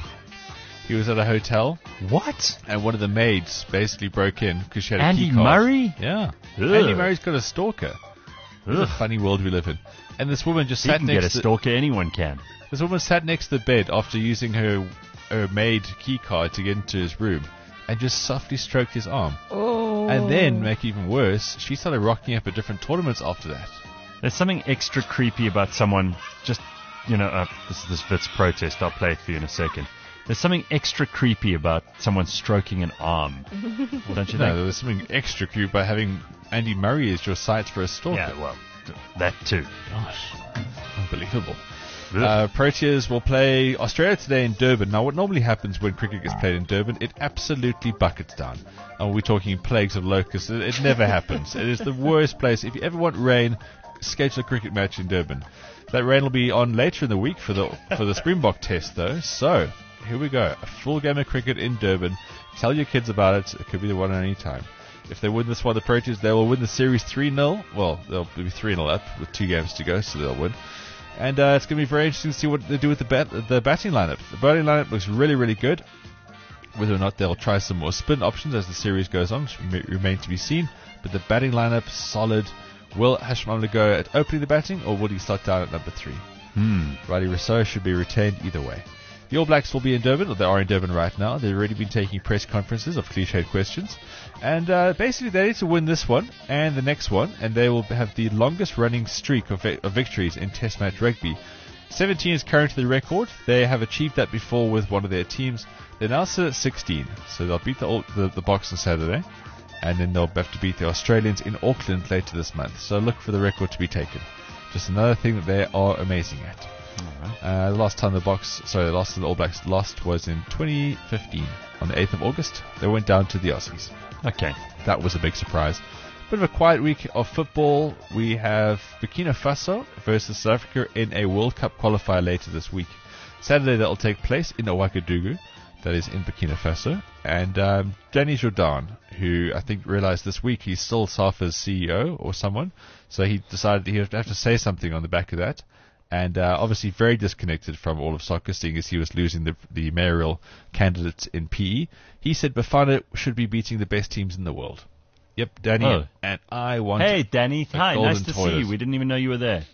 S4: He was at a hotel.
S2: What?
S4: And one of the maids basically broke in because she had a
S2: Andy
S4: key card.
S2: Murray?
S4: Yeah.
S2: Ugh.
S4: Andy Murray's got a stalker. It's a
S2: Ugh.
S4: funny world we live in. And this woman just
S2: He
S4: sat
S2: can
S4: next
S2: get a
S4: to...
S2: stalker, anyone can.
S4: This woman sat next to the bed after using her, her maid key card to get into his room and just softly stroked his arm.
S3: Oh.
S4: And then, make it even worse, she started rocking up at different tournaments after that.
S2: There's something extra creepy about someone just, you know, uh, this is this Wits protest. I'll play it for you in a second. There's something extra creepy about someone stroking an arm. Well, don't you
S4: No,
S2: think?
S4: there's something extra creepy by having Andy Murray as your site for a stalker.
S2: Yeah, well, that too.
S4: Gosh, unbelievable. Uh, Proteas will play Australia today in Durban. Now, what normally happens when cricket gets played in Durban, it absolutely buckets down. And we're talking plagues of locusts. It, it never happens. It is the worst place. If you ever want rain, schedule a cricket match in Durban. That rain will be on later in the week for the for the Springbok test, though. So, here we go. A full game of cricket in Durban. Tell your kids about it. It could be the one at any time. If they win this one, the Proteas, they will win the series three nil. Well, they'll be three nil up with two games to go, so they'll win. And uh, it's going to be very interesting to see what they do with the bat- the batting lineup. The batting lineup looks really, really good. Whether or not they'll try some more spin options as the series goes on remain to be seen. But the batting lineup, solid. Will Hashim Amla go at opening the batting, or will he start down at number three?
S2: Hmm.
S4: Riley Rousseau should be retained either way. The All Blacks will be in Durban, or they are in Durban right now. They've already been taking press conferences of cliched questions. And uh, basically they need to win this one and the next one, and they will have the longest running streak of, vi- of victories in Test match rugby. seventeen is currently the record. They have achieved that before with one of their teams. They're now still at sixteen, so they'll beat the, all, the, the Box on Saturday, and then they'll have to beat the Australians in Auckland later this month. So look for the record to be taken. Just another thing that they are amazing at.
S2: Right.
S4: Uh, the last time the Box, sorry, the last time the All Blacks lost was in twenty fifteen on the eighth of August. They went down to the Aussies.
S2: Okay.
S4: That was a big surprise. Bit of a quiet week of football. We have Burkina Faso versus South Africa in a World Cup qualifier later this week. Saturday that will take place in Ouagadougou, that is in Burkina Faso. And um, Danny Jordan, who I think realized this week he's still SAFA's C E O or someone, so he decided he would have to say something on the back of that. And uh, obviously very disconnected from all of soccer, seeing as he was losing the the mayoral candidates in P E. He said Bafana should be beating the best teams in the world. Yep, Danny,
S2: Oh.
S4: and I want
S2: Hey, Danny.
S4: a
S2: Hi,
S4: golden
S2: nice to
S4: toilet.
S2: see you. We didn't even know you were there.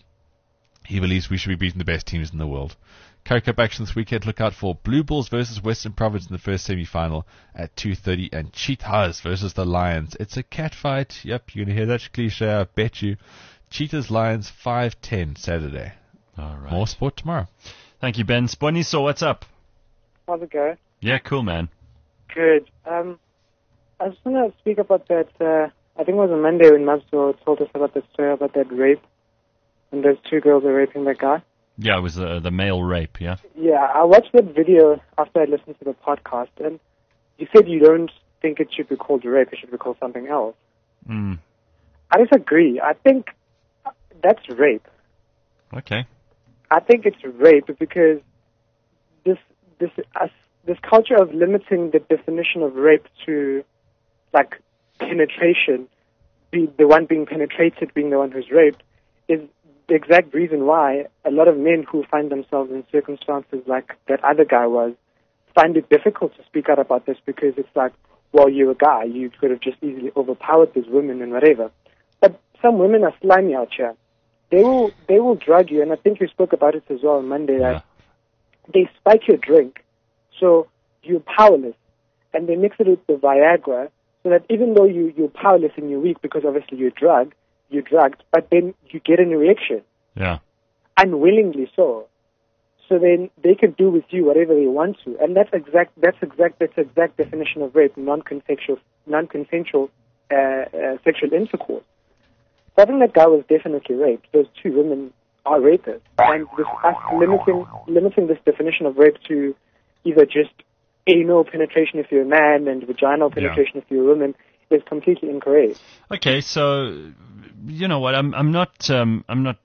S4: He believes we should be beating the best teams in the world. Currie Cup action this weekend. Look out for Blue Bulls versus Western Province in the first semi-final at two thirty, and Cheetahs versus the Lions. It's a cat fight. Yep, you're going to hear that cliche, I bet you. Cheetahs Lions five ten Saturday.
S2: All right.
S4: More sport tomorrow.
S2: Thank you, Ben. Sponiso, what's up?
S12: How's it go?
S2: Yeah, cool, man.
S12: Good. Um, I just want to speak about that. Uh, I think it was on Monday when Mabso told us about the story about that rape, and those two girls are raping that guy.
S2: Yeah, it was uh, the male rape, yeah?
S12: Yeah, I watched that video after I listened to the podcast, and you said you don't think it should be called rape; it should be called something else.
S2: Mm.
S12: I disagree. I think that's rape.
S2: Okay.
S12: I think it's rape because this this uh, this culture of limiting the definition of rape to like penetration, be the one being penetrated being the one who's raped, is the exact reason why a lot of men who find themselves in circumstances like that other guy was find it difficult to speak out about this because it's like, well, you're a guy, you could have just easily overpowered these women and whatever. But some women are slimy out here. They will they will drug you, and I think you spoke about it as well on Monday.
S4: Yeah.
S12: Like, they spike your drink, so you're powerless, and they mix it with the Viagra, so that even though you you're powerless and you're weak because obviously you're drugged, you're drugged, but then you get an erection,
S2: Yeah.
S12: unwillingly so. So then they can do with you whatever they want to, and that's exact that's exact that's exact definition of rape: non-consensual non-consensual uh, uh, sexual intercourse. So I think that guy was definitely raped. Those two women are rapists, and this, us limiting limiting this definition of rape to either just anal penetration if you're a man and vaginal penetration if you're a woman is completely incorrect.
S2: Okay, so you know what? I'm I'm not um, I'm not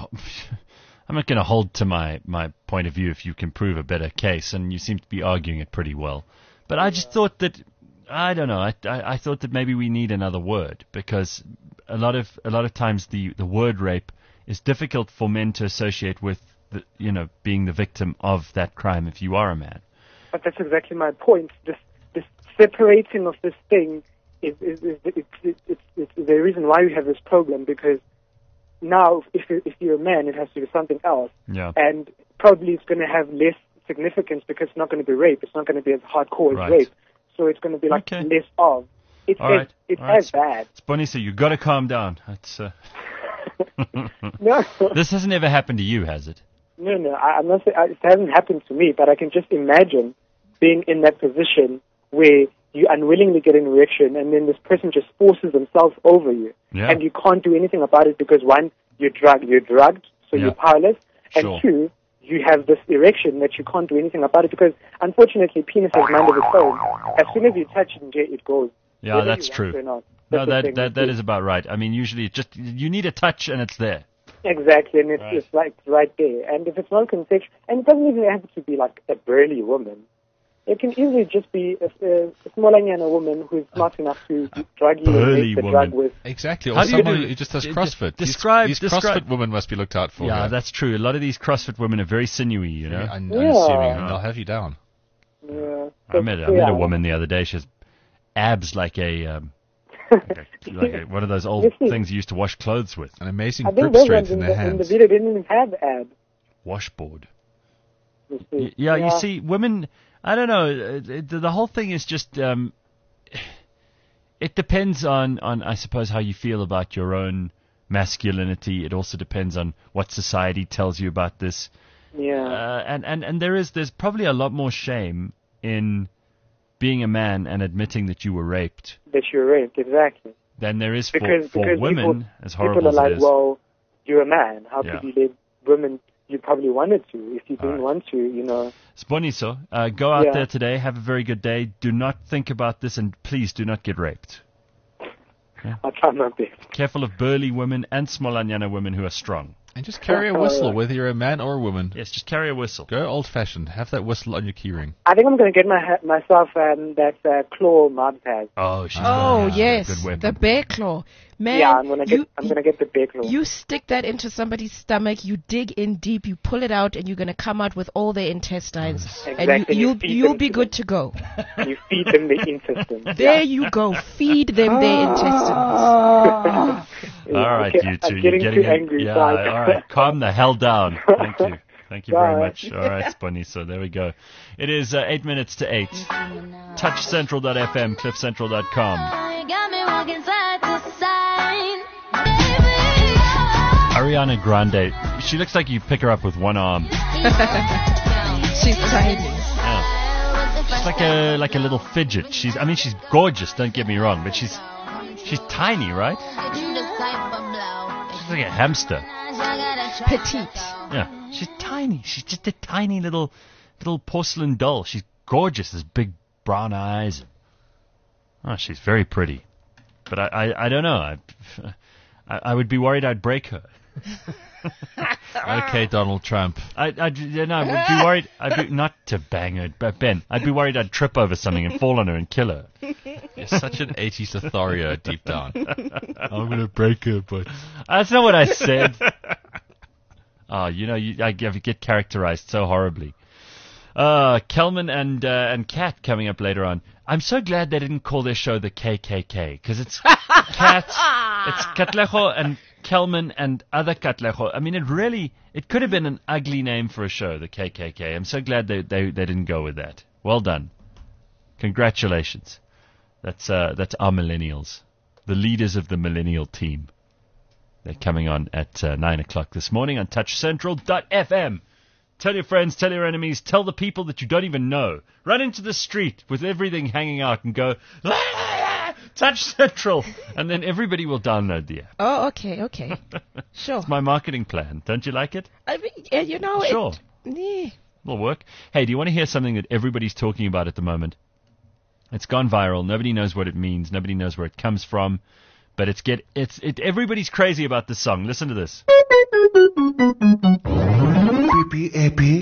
S2: I'm not going to hold to my, my point of view if you can prove a better case, and you seem to be arguing it pretty well. But I just thought that I don't know. I, I I thought that maybe we need another word, because a lot of a lot of times the the word rape is difficult for men to associate with the, you know, being the victim of that crime if you are a man.
S12: But that's exactly my point. This this separating of this thing is is, is it's, it's, it's, it's the reason why we have this problem, because now if you're, if you're a man, it has to be something else.
S2: Yeah.
S12: And probably it's going to have less significance because it's not going to be rape. It's not going to be as hardcore as
S2: Right.
S12: rape. So it's going to be like
S2: Okay.
S12: less of. It's
S2: All
S12: as,
S2: right.
S12: it's
S2: All right.
S12: as bad.
S2: It's funny, so you've got to calm down. It's, uh...
S12: No.
S2: This hasn't ever happened to you, has it?
S12: No, no, I, I'm not saying it hasn't happened to me, but I can just imagine being in that position where you unwillingly get an erection, and then this person just forces themselves over you,
S2: Yeah.
S12: and you can't do anything about it because one, you're drugged, you're drugged, so
S2: Yeah.
S12: you're powerless, and
S2: Sure.
S12: two, you have this erection that you can't do anything about it because, unfortunately, penis has mind of its own. As soon as you touch it, it goes.
S2: Yeah,
S12: Whether
S2: that's
S12: you want
S2: true.
S12: to or not.
S2: No,
S12: That's the
S2: that
S12: thing
S2: that
S12: with
S2: that
S12: it.
S2: is about right. I mean, usually it just you need a touch and it's there.
S12: Exactly, and it's,
S2: Right.
S12: it's like right there. And if it's non-consensual, and it doesn't even have to be like a burly woman. It can easily just be a, a, a smallanyana woman who's smart enough to drug you and
S2: burly
S12: make the
S2: woman.
S12: drug with.
S4: Exactly, or
S2: How do you
S4: someone
S2: do-
S4: who just does
S2: d- d-
S4: CrossFit. These-
S2: describe-
S4: these,
S2: describe-
S4: CrossFit women must be looked out for.
S2: Yeah,
S4: here.
S2: that's true. A lot of these CrossFit women are very sinewy, you know.
S4: I'm,
S12: Yeah.
S4: I'm assuming and they'll have you down.
S12: Yeah.
S2: I met I met a woman the other day. She has abs like a um, like, a, like a, one of those old
S12: Listen.
S2: things you used to wash clothes with.
S4: An amazing
S12: I think
S4: grip
S12: those
S4: strength
S12: ones
S4: in
S12: in
S4: their
S12: the, in the
S4: hands.
S12: video didn't even have abs.
S2: Washboard.
S12: You
S2: Y-
S12: see.
S2: Yeah, you see, women. I don't know. uh, The, the whole thing is just. Um, it depends on, on, I suppose, how you feel about your own masculinity. It also depends on what society tells you about this.
S12: Yeah.
S2: Uh, and, and, and there is there's probably a lot more shame in being a man and admitting that you were raped
S12: That you're raped, exactly.
S2: than there is for,
S12: Because,
S2: for
S12: because
S2: women,
S12: people,
S2: as horrible
S12: people are
S2: as
S12: like,
S2: it is.
S12: well, you're a man. How
S2: Yeah.
S12: could you let women? You probably wanted to. If you didn't
S2: right.
S12: want to, you know.
S2: Sponiso, uh, go out
S12: Yeah.
S2: there today, have a very good day. Do not think about this, and please do not get raped.
S12: I'll try my best.
S2: Careful of burly women and smolanyana women who are strong.
S4: And just carry a whistle, whether you're a man or a woman.
S2: Yes, just carry a whistle.
S4: Go old-fashioned. Have that whistle on your keyring.
S12: I think I'm going to get my ha- myself um, that uh, claw mud pad.
S2: Oh, she's
S3: Oh,
S2: got a
S3: yes,
S2: good weapon.
S3: the bear claw. Man,
S12: yeah, I'm going to get.
S3: you,
S12: I'm going to get the bear claw.
S3: you stick that into somebody's stomach, you dig in deep, you pull it out, and you're going to come out with all their intestines.
S12: Exactly.
S3: And you,
S12: You
S3: you'll,
S12: feed
S3: you'll
S12: them
S3: be
S12: to
S3: good to go.
S12: You feed them the intestines.
S3: There you go. Feed them their intestines.
S12: Yeah,
S2: All right,
S12: okay,
S2: you
S12: I'm
S2: two.
S12: getting
S2: You're
S12: too
S2: getting
S12: angry,
S2: Yeah,
S12: bye.
S2: all right. Calm the hell down. Thank you. Thank you very
S12: Bye.
S2: much. All right, Sponiso. There we go. It is uh, eight minutes to eight. touch central dot f m, cliff central dot com. Ariana Grande. She looks like you pick her up with one arm.
S3: She's tiny.
S2: Yeah. She's like a like a little fidget. She's I mean she's gorgeous, don't get me wrong, but she's she's tiny, right? She's like a hamster.
S3: Petite.
S2: Yeah. She's tiny. She's just a tiny little little porcelain doll. She's gorgeous, has big brown eyes. Oh, she's very pretty. But I, I, I don't know. I, I I would be worried I'd break her.
S4: Okay, Donald Trump.
S2: I, I, you know, I would be worried. I'd be, not to bang her, but Ben. I'd be worried I'd trip over something and fall on her and kill her.
S4: You're such an eighties Lothario deep down. I'm going to break her, but...
S2: That's not what I said. Oh, you know, you, I get get characterized so horribly. Uh, Kelman and uh, and Kat coming up later on. I'm so glad they didn't call their show the K K K, because it's Kat, it's Katlego and Kelman and other Katlego. I mean, it really, it could have been an ugly name for a show, the K K K. I'm so glad they they, they didn't go with that. Well done. Congratulations. That's uh, that's our millennials, the leaders of the millennial team. They're coming on at uh, nine o'clock this morning on touch central dot f m. Tell your friends, tell your enemies, tell the people that you don't even know. Run into the street with everything hanging out and go, ah, Touch Central, and then everybody will download the app.
S3: Oh, okay, okay. Sure.
S2: It's my marketing plan. Don't you like it?
S3: I mean, yeah, you know,
S2: Sure.
S3: It, yeah.
S2: It'll work. Hey, do you want to hear something that everybody's talking about at the moment? It's gone viral. Nobody knows what it means. Nobody knows where it comes from. But it's get it's it. Everybody's crazy about this song. Listen to this.
S18: P P A P.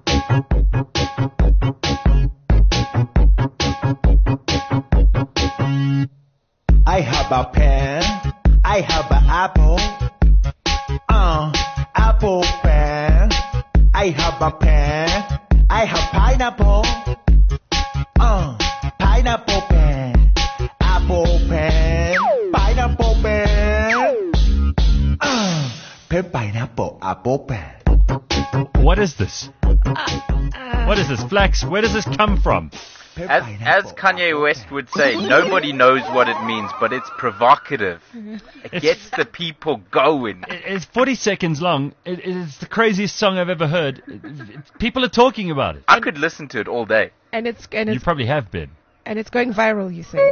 S18: I have a pen. I have an apple. Uh, apple pen. I have a pen. I have pineapple. Uh, pineapple pen. Apple pen. Pineapple pen. Uh, pen, pineapple, apple pen.
S2: What is this? What is this? Flex, where does this come from?
S19: As, as Kanye West would say, nobody knows what it means, but it's provocative. It gets the people going.
S2: It's forty seconds long. It, it's the craziest song I've ever heard. It, it, people are talking about it.
S19: I could listen to it all day.
S3: And it's and
S2: You
S3: it's
S2: probably have been.
S3: and it's going viral, you say.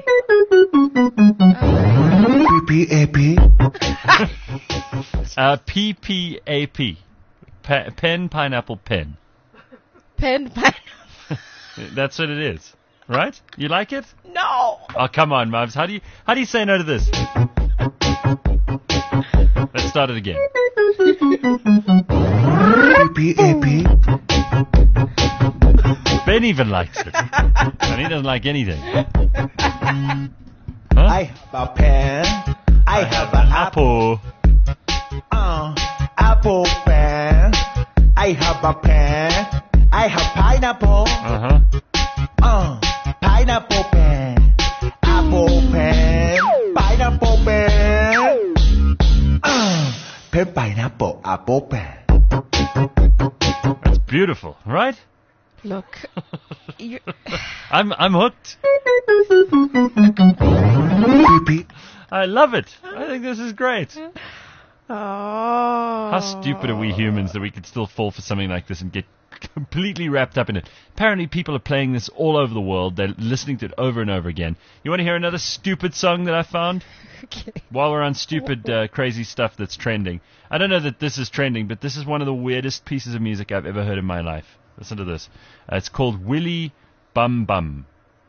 S18: P P A P.
S2: Uh, P P A P. Pa- pen, pineapple, pen.
S3: Pen, pen.
S2: That's what it is. Right? You like it?
S3: No.
S2: Oh, come on, Mavs. How do you how do you say no to this? Let's start it again.
S18: P P A P.
S2: Ben even likes it. And he doesn't like anything.
S18: I have a pen. I have an apple. Uh, apple pen. I have a pen. I have pineapple.
S2: Uh-huh.
S18: Uh, pineapple pen. Apple pen. Pineapple pen. Uh, pen, pineapple, apple pen.
S2: That's beautiful, right?
S3: Look. you
S2: I'm I'm hooked. I love it. I think this is great.
S3: Oh.
S2: How stupid are we humans that we could still fall for something like this and get completely wrapped up in it? Apparently people are playing this all over the world. They're listening to it over and over again. You want to hear another stupid song that I found?
S3: Okay.
S2: While we're on stupid, uh, crazy stuff that's trending. I don't know that this is trending, but this is one of the weirdest pieces of music I've ever heard in my life. Listen to this. Uh, it's called Willy Bum Bum.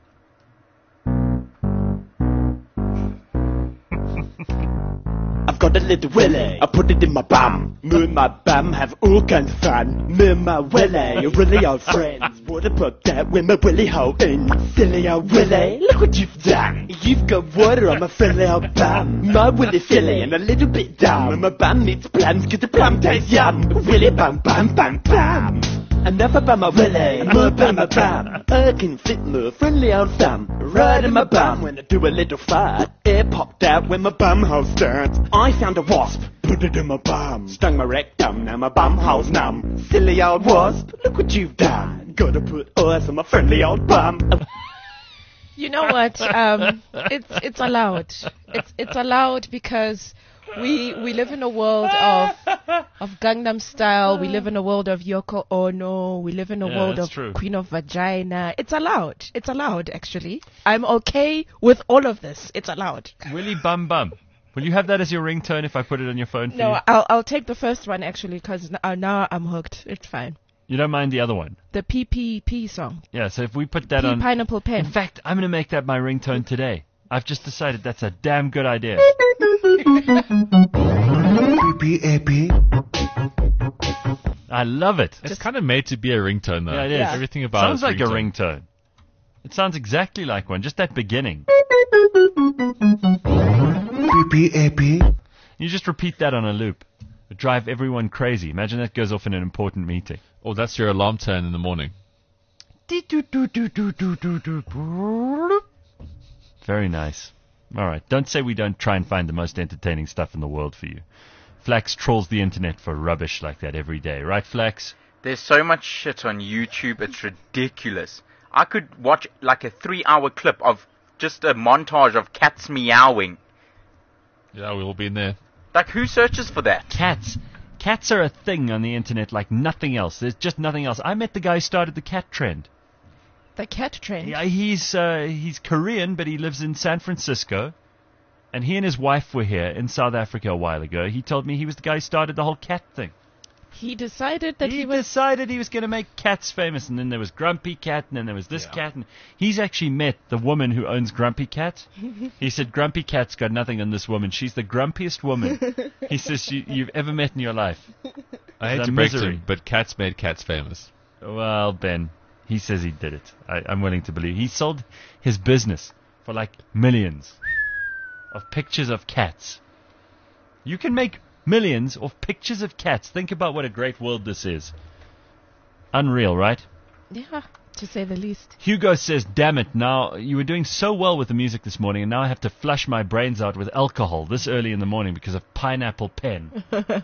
S20: I've got a little willy, I put it in my bum. Me and my bum have all kinds of fun. Me and my willy are really old friends. What about that with my willy hole in? Silly old willy, look what you've done. You've got water on my friendly old bum. My willy's silly and a little bit dumb. And my bum needs plums cause the plum tastes yum. Willy bum bum bum bum. Enough about my willy, more about my bum. I can fit my friendly old thumb right in my bum when I do a little fart. It popped out when my bum hole starts. I found a wasp, put it in my bum. Stung my rectum, now my bum hole's numb. Silly old wasp, look what you've done. Gotta put ice on my friendly old bum.
S3: You know what? Um, it's it's allowed. It's it's allowed because we we live in a world of of Gangnam Style. We live in a world of Yoko Ono. We live in a
S2: Yeah,
S3: world
S2: that's
S3: of
S2: true.
S3: Queen of Vagina. It's allowed. It's allowed. Actually, I'm okay with all of this. It's allowed.
S2: Willy Bum Bum. Will you have that as your ringtone if I put it on your phone for
S3: No,
S2: you?
S3: I'll I'll take the first one actually because uh, now I'm hooked. It's fine.
S2: You don't mind the other one?
S3: The P P P song.
S2: Yeah, so if we put that
S3: P
S2: on...
S3: pineapple pen.
S2: In fact, I'm going to make that my ringtone today. I've just decided that's a damn good idea.
S18: P P A P.
S2: I love it.
S4: It's kind of made to be a ringtone, though.
S2: Yeah, it is.
S3: Yeah.
S4: Everything about
S2: Sounds
S4: it
S2: like a ringtone. It sounds exactly like one, just that beginning.
S18: P P A P.
S2: You just repeat that on a loop. It'd drive everyone crazy. Imagine that goes off in an important meeting.
S4: Oh, that's your alarm tone in the morning.
S2: Very nice. All right. Don't say we don't try and find the most entertaining stuff in the world for you. Flax trolls the internet for rubbish like that every day. Right, Flax?
S19: There's so much shit on YouTube, it's ridiculous. I could watch like a three-hour clip of just a montage of cats meowing.
S4: Yeah, we've all been there.
S19: Like, who searches for that?
S2: Cats. Cats are a thing on the internet like nothing else. There's just nothing else. I met the guy who started the cat trend.
S3: The cat trend?
S2: Yeah, he's, uh, he's Korean, but he lives in San Francisco. And he and his wife were here in South Africa a while ago. He told me he was the guy who started the whole cat thing.
S3: He decided that he,
S2: he
S3: was...
S2: decided he was going to make cats famous, and then there was Grumpy Cat, and then there was this
S4: Yeah.
S2: cat, and he's actually met the woman who owns Grumpy Cat. He said, Grumpy Cat's got nothing on this woman. She's the grumpiest woman, he says, you, you've ever met in your life.
S4: I hate
S2: The
S4: to break
S2: misery.
S4: to him, but cats made cats famous.
S2: Well, Ben, he says he did it. I, I'm willing to believe. He sold his business for like millions of pictures of cats. You can make millions of pictures of cats. Think about what a great world this is. Unreal, right?
S3: Yeah, to say the least.
S2: Hugo says, damn it, now you were doing so well with the music this morning, and now I have to flush my brains out with alcohol this early in the morning because of Pineapple Pen. uh,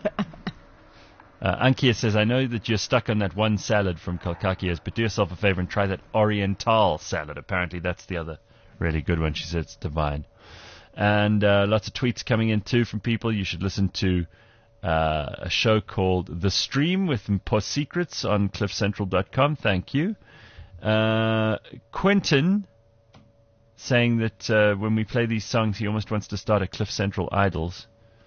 S2: Ankia says, I know that you're stuck on that one salad from Kalkakias, but do yourself a favor and try that Oriental salad. Apparently that's the other really good one. She says it's divine. And uh, lots of tweets coming in, too, from people. You should listen to uh, a show called The Stream with Post Secrets on cliff central dot com. Thank you. Uh, Quentin saying that uh, when we play these songs, he almost wants to start a Cliff Central Idols.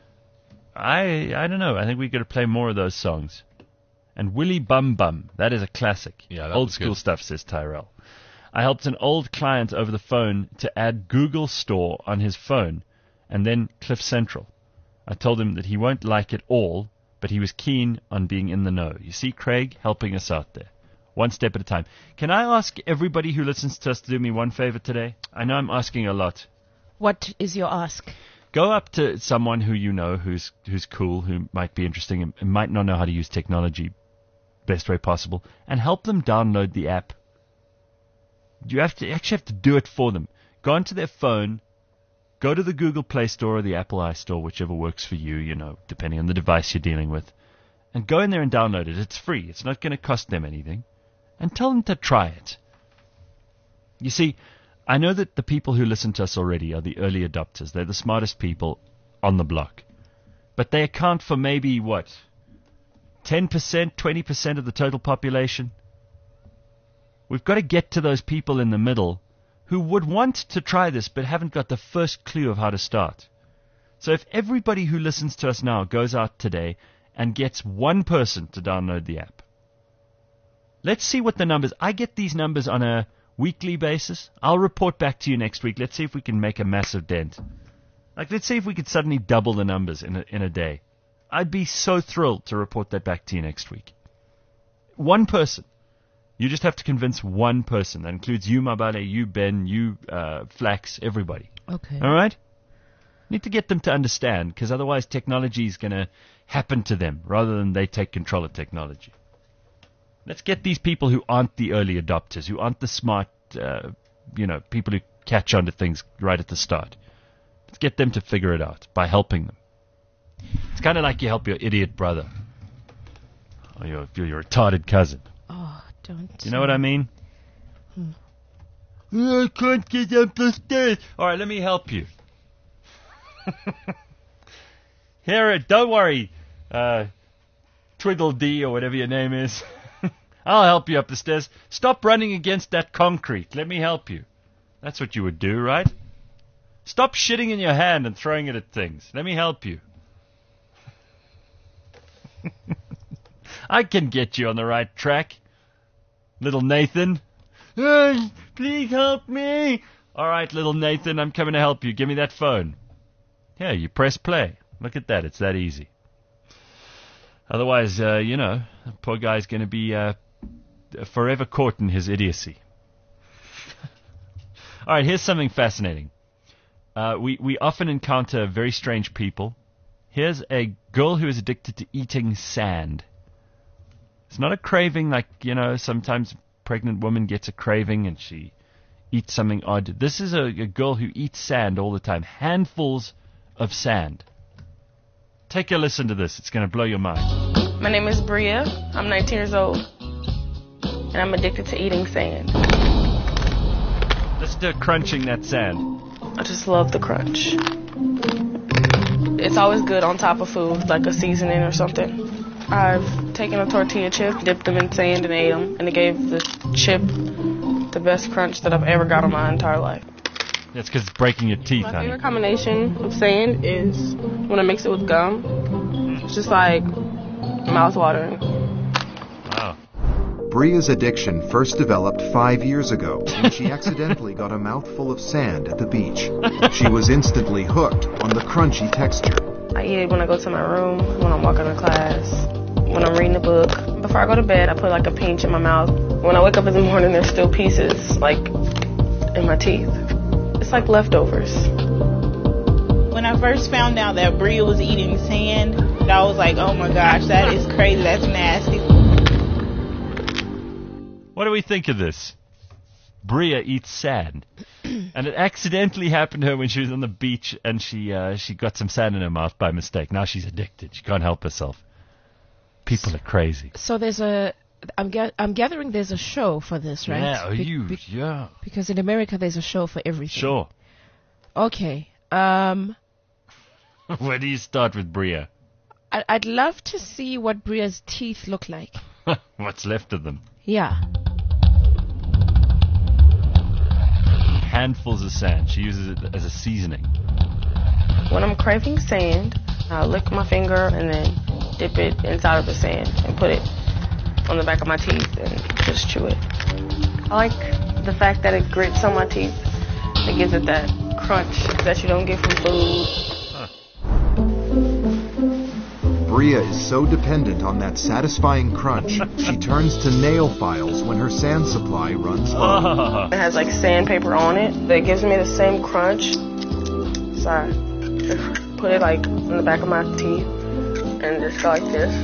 S2: I I don't know. I think we've got to play more of those songs. And Willy Bum Bum. That is a classic.
S4: Yeah, that
S2: Old
S4: was
S2: school
S4: good.
S2: stuff, says Tyrell. I helped an old client over the phone to add Google Store on his phone and then Cliff Central. I told him that he won't like it all, but he was keen on being in the know. You see, Craig, helping us out there. One step at a time. Can I ask everybody who listens to us to do me one favor today? I know I'm asking a lot.
S3: What is your ask?
S2: Go up to someone who you know who's who's cool, who might be interesting and, and might not know how to use technology best way possible, and help them download the app. You have to actually have to do it for them. Go onto their phone, go to the Google Play Store or the Apple iStore, whichever works for you, you know, depending on the device you're dealing with, and go in there and download it. It's free. It's not going to cost them anything. And tell them to try it. You see, I know that the people who listen to us already are the early adopters. They're the smartest people on the block. But they account for maybe, what, ten percent, twenty percent of the total population? We've got to get to those people in the middle who would want to try this but haven't got the first clue of how to start. So if everybody who listens to us now goes out today and gets one person to download the app, let's see what the numbers... I get these numbers on a weekly basis. I'll report back to you next week. Let's see if we can make a massive dent. Like, let's see if we could suddenly double the numbers in a, in a day. I'd be so thrilled to report that back to you next week. One person. You just have to convince one person. That includes you, Mabale, you, Ben, you, uh, Flax, everybody.
S3: Okay.
S2: All right? Need to get them to understand, because otherwise technology is going to happen to them rather than they take control of technology. Let's get these people who aren't the early adopters, who aren't the smart, uh, you know, people who catch on to things right at the start. Let's get them to figure it out by helping them. It's kind of like you help your idiot brother or your, your retarded cousin.
S3: Oh, don't.
S2: You know what I mean?
S3: Hmm.
S2: I can't get up the stairs. All right, let me help you. Here, don't worry, uh, Twiddle D or whatever your name is. I'll help you up the stairs. Stop running against that concrete. Let me help you. That's what you would do, right? Stop shitting in your hand and throwing it at things. Let me help you. I can get you on the right track, little Nathan. Hey, please help me. All right, little Nathan, I'm coming to help you. Give me that phone. Yeah, you press play. Look at that. It's that easy. Otherwise, uh, you know, the poor guy's going to be uh, forever caught in his idiocy. All right, here's something fascinating. Uh, we, we often encounter very strange people. Here's a girl who is addicted to eating sand. It's not a craving like, you know, sometimes pregnant woman gets a craving and she eats something odd. This is a, a girl who eats sand all the time. Handfuls of sand. Take a listen to this. It's going to blow your mind.
S21: My name is Bria. I'm nineteen years old. And I'm addicted to eating sand.
S2: Listen to her crunching that sand.
S21: I just love the crunch. It's always good on top of food, like a seasoning or something. I've taken a tortilla chip, dipped them in sand and ate them, and it gave the chip the best crunch that I've ever got in my entire life.
S2: That's because it's breaking your teeth,
S21: My
S2: honey.
S21: favorite combination of sand is when I mix it with gum. It's just like mouth-watering.
S2: Wow.
S22: Bria's addiction first developed five years ago when she accidentally got a mouthful of sand at the beach. She was instantly hooked on the crunchy texture.
S21: I eat it when I go to my room, when I'm walking to class, when I'm reading a book. Before I go to bed, I put like a pinch in my mouth. When I wake up in the morning, there's still pieces, like, in my teeth. It's like leftovers.
S23: When I first found out that Bria was eating sand, I was like, oh my gosh, that is crazy, that's nasty.
S2: What do we think of this? Bria eats sand. And it accidentally happened to her when she was on the beach and she uh, she got some sand in her mouth by mistake. Now she's addicted. She can't help herself. People are crazy.
S3: So there's a, I'm, ga- I'm gathering there's a show for this, right?
S2: Yeah, a huge, yeah.
S3: Because in America there's a show for everything.
S2: Sure.
S3: Okay. Um,
S2: Where do you start with Bria?
S3: I- I'd love to see what Bria's teeth look like.
S2: What's left of them?
S3: Yeah.
S2: Handfuls of sand. She uses it as a seasoning.
S21: When I'm craving sand, I lick my finger and then dip it inside of the sand and put it on the back of my teeth and just chew it. I like the fact that it grits on my teeth. It gives it that crunch that you don't get from food.
S22: Bria is so dependent on that satisfying crunch, she turns to nail files when her sand supply runs low.
S21: It has like sandpaper on it that gives me the same crunch. So I put it like on the back of my teeth and just go like this.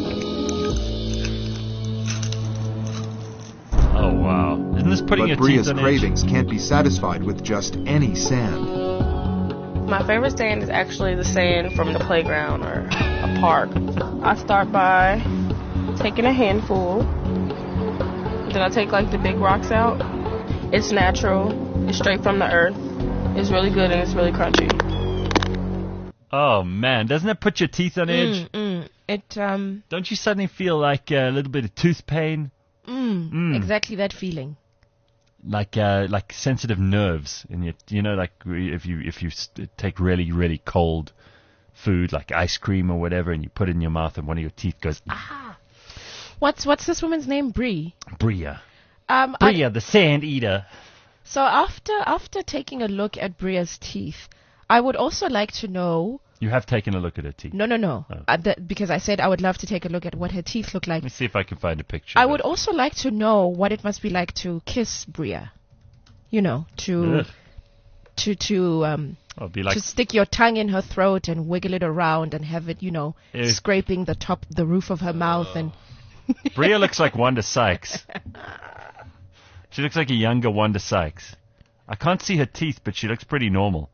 S2: Oh, wow. Isn't this putting
S22: but
S2: your
S22: Bria's
S2: teeth on
S22: cravings
S2: edge?
S22: can't be satisfied with just any sand.
S21: My favorite sand is actually the sand from the playground or a park. I start by taking a handful. Then I take like the big rocks out. It's natural. It's straight from the earth. It's really good and it's really crunchy.
S2: Oh, man. Doesn't that put your teeth on edge?
S3: Mm, mm. It, um...
S2: Don't you suddenly feel like a little bit of tooth pain?
S3: Mm,
S2: Mm.
S3: Exactly that feeling.
S2: Like uh, like sensitive nerves in your, you know, like if you if you st- take really really cold food like ice cream or whatever, and you put it in your mouth, and one of your teeth goes ah.
S3: What's what's this woman's name? Brie.
S2: Bria,
S3: Um,
S2: Bria,
S3: I-
S2: the sand eater.
S3: So after after taking a look at Bria's teeth, I would also like to know.
S2: You have taken a look at her teeth.
S3: No, no, no.
S2: Oh.
S3: Uh, that, because I said I would love to take a look at what her teeth look like.
S2: Let me see if I can find a picture.
S3: I would also like to know what it must be like to kiss Bria. You know, to
S2: Ugh.
S3: to to um
S2: Oh, be like
S3: to stick your tongue in her throat and wiggle it around and have it, you know,
S2: Ew.
S3: scraping the top, the roof of her mouth and.
S2: Bria looks like Wanda Sykes. She looks like a younger Wanda Sykes. I can't see her teeth, but she looks pretty normal.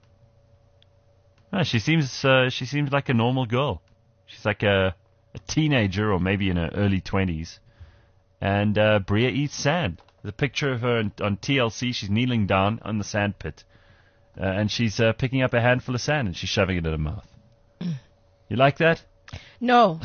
S2: No, she seems uh, she seems like a normal girl. She's like a, a teenager or maybe in her early twenties. And uh, Bria eats sand. There's a picture of her on, on T L C. She's kneeling down on the sand pit. Uh, and she's uh, picking up a handful of sand and she's shoving it in her mouth. You like that?
S3: No.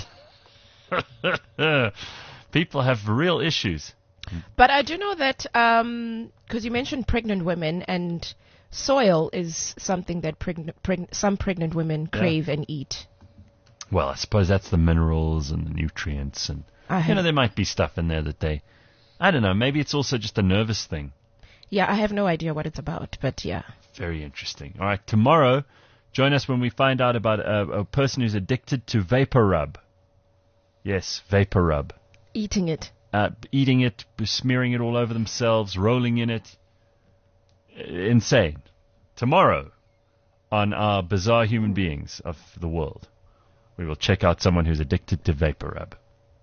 S2: People have real issues.
S3: But I do know that, um, because you mentioned pregnant women, and soil is something that pregn- preg- some pregnant women
S2: Yeah.
S3: crave and eat.
S2: Well, I suppose that's the minerals and the nutrients. And,
S3: I
S2: you
S3: have-
S2: know, there might be stuff in there that they... I don't know. Maybe it's also just a nervous thing.
S3: Yeah, I have no idea what it's about, but yeah.
S2: Very interesting. All right, tomorrow, join us when we find out about a, a person who's addicted to vapor rub. Yes, vapor rub.
S3: Eating it.
S2: Uh, eating it, smearing it all over themselves, rolling in it. Uh, Insane. Tomorrow, on our Bizarre Human Beings of the World, we will check out someone who's addicted to vapor rub.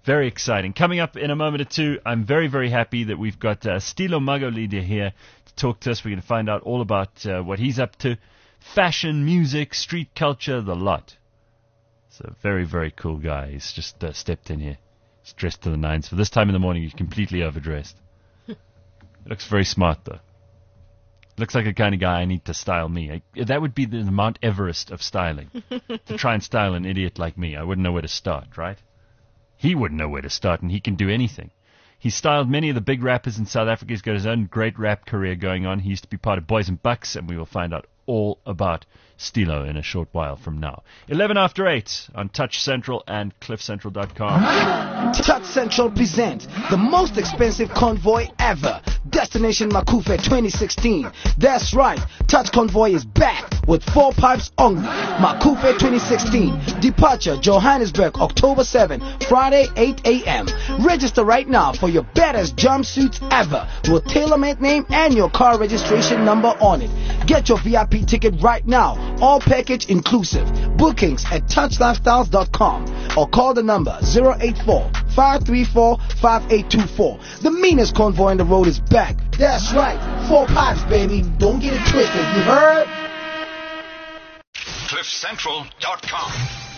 S2: Very exciting. Coming up in a moment or two, I'm very, very happy that we've got uh, Stilo Magolide here to talk to us. We're going to find out all about uh, what he's up to. Fashion, music, street culture, the lot. So very, very cool guy. He's just uh, stepped in here. He's dressed to the nines. For this time in the morning, he's completely overdressed. Looks very smart, though. Looks like the kind of guy I need to style me. I, that would be the Mount Everest of styling. To try and style an idiot like me. I wouldn't know where to start, right? He wouldn't know where to start, and he can do anything. He styled many of the big rappers in South Africa. He's got his own great rap career going on. He used to be part of Boys and Bucks, and we will find out all about Stilo in a short while from now. eleven after eight on Touch Central and cliff central dot com.
S1: Touch Central presents the most expensive convoy ever. Destination Makufe twenty sixteen. That's right, Touch Convoy is back with four pipes only. Makufe twenty sixteen. Departure Johannesburg, October seventh, Friday, eight a.m. Register right now for your baddest jumpsuits ever with tailor-made name and your car registration number on it. Get your V I P ticket right now, all package inclusive. Bookings at touch lifestyles dot com or call the number zero eight four, five three four, five eight two four. The meanest convoy on the road is back. That's right, four pipes, baby. Don't get it twisted, you heard?
S5: cliff central dot com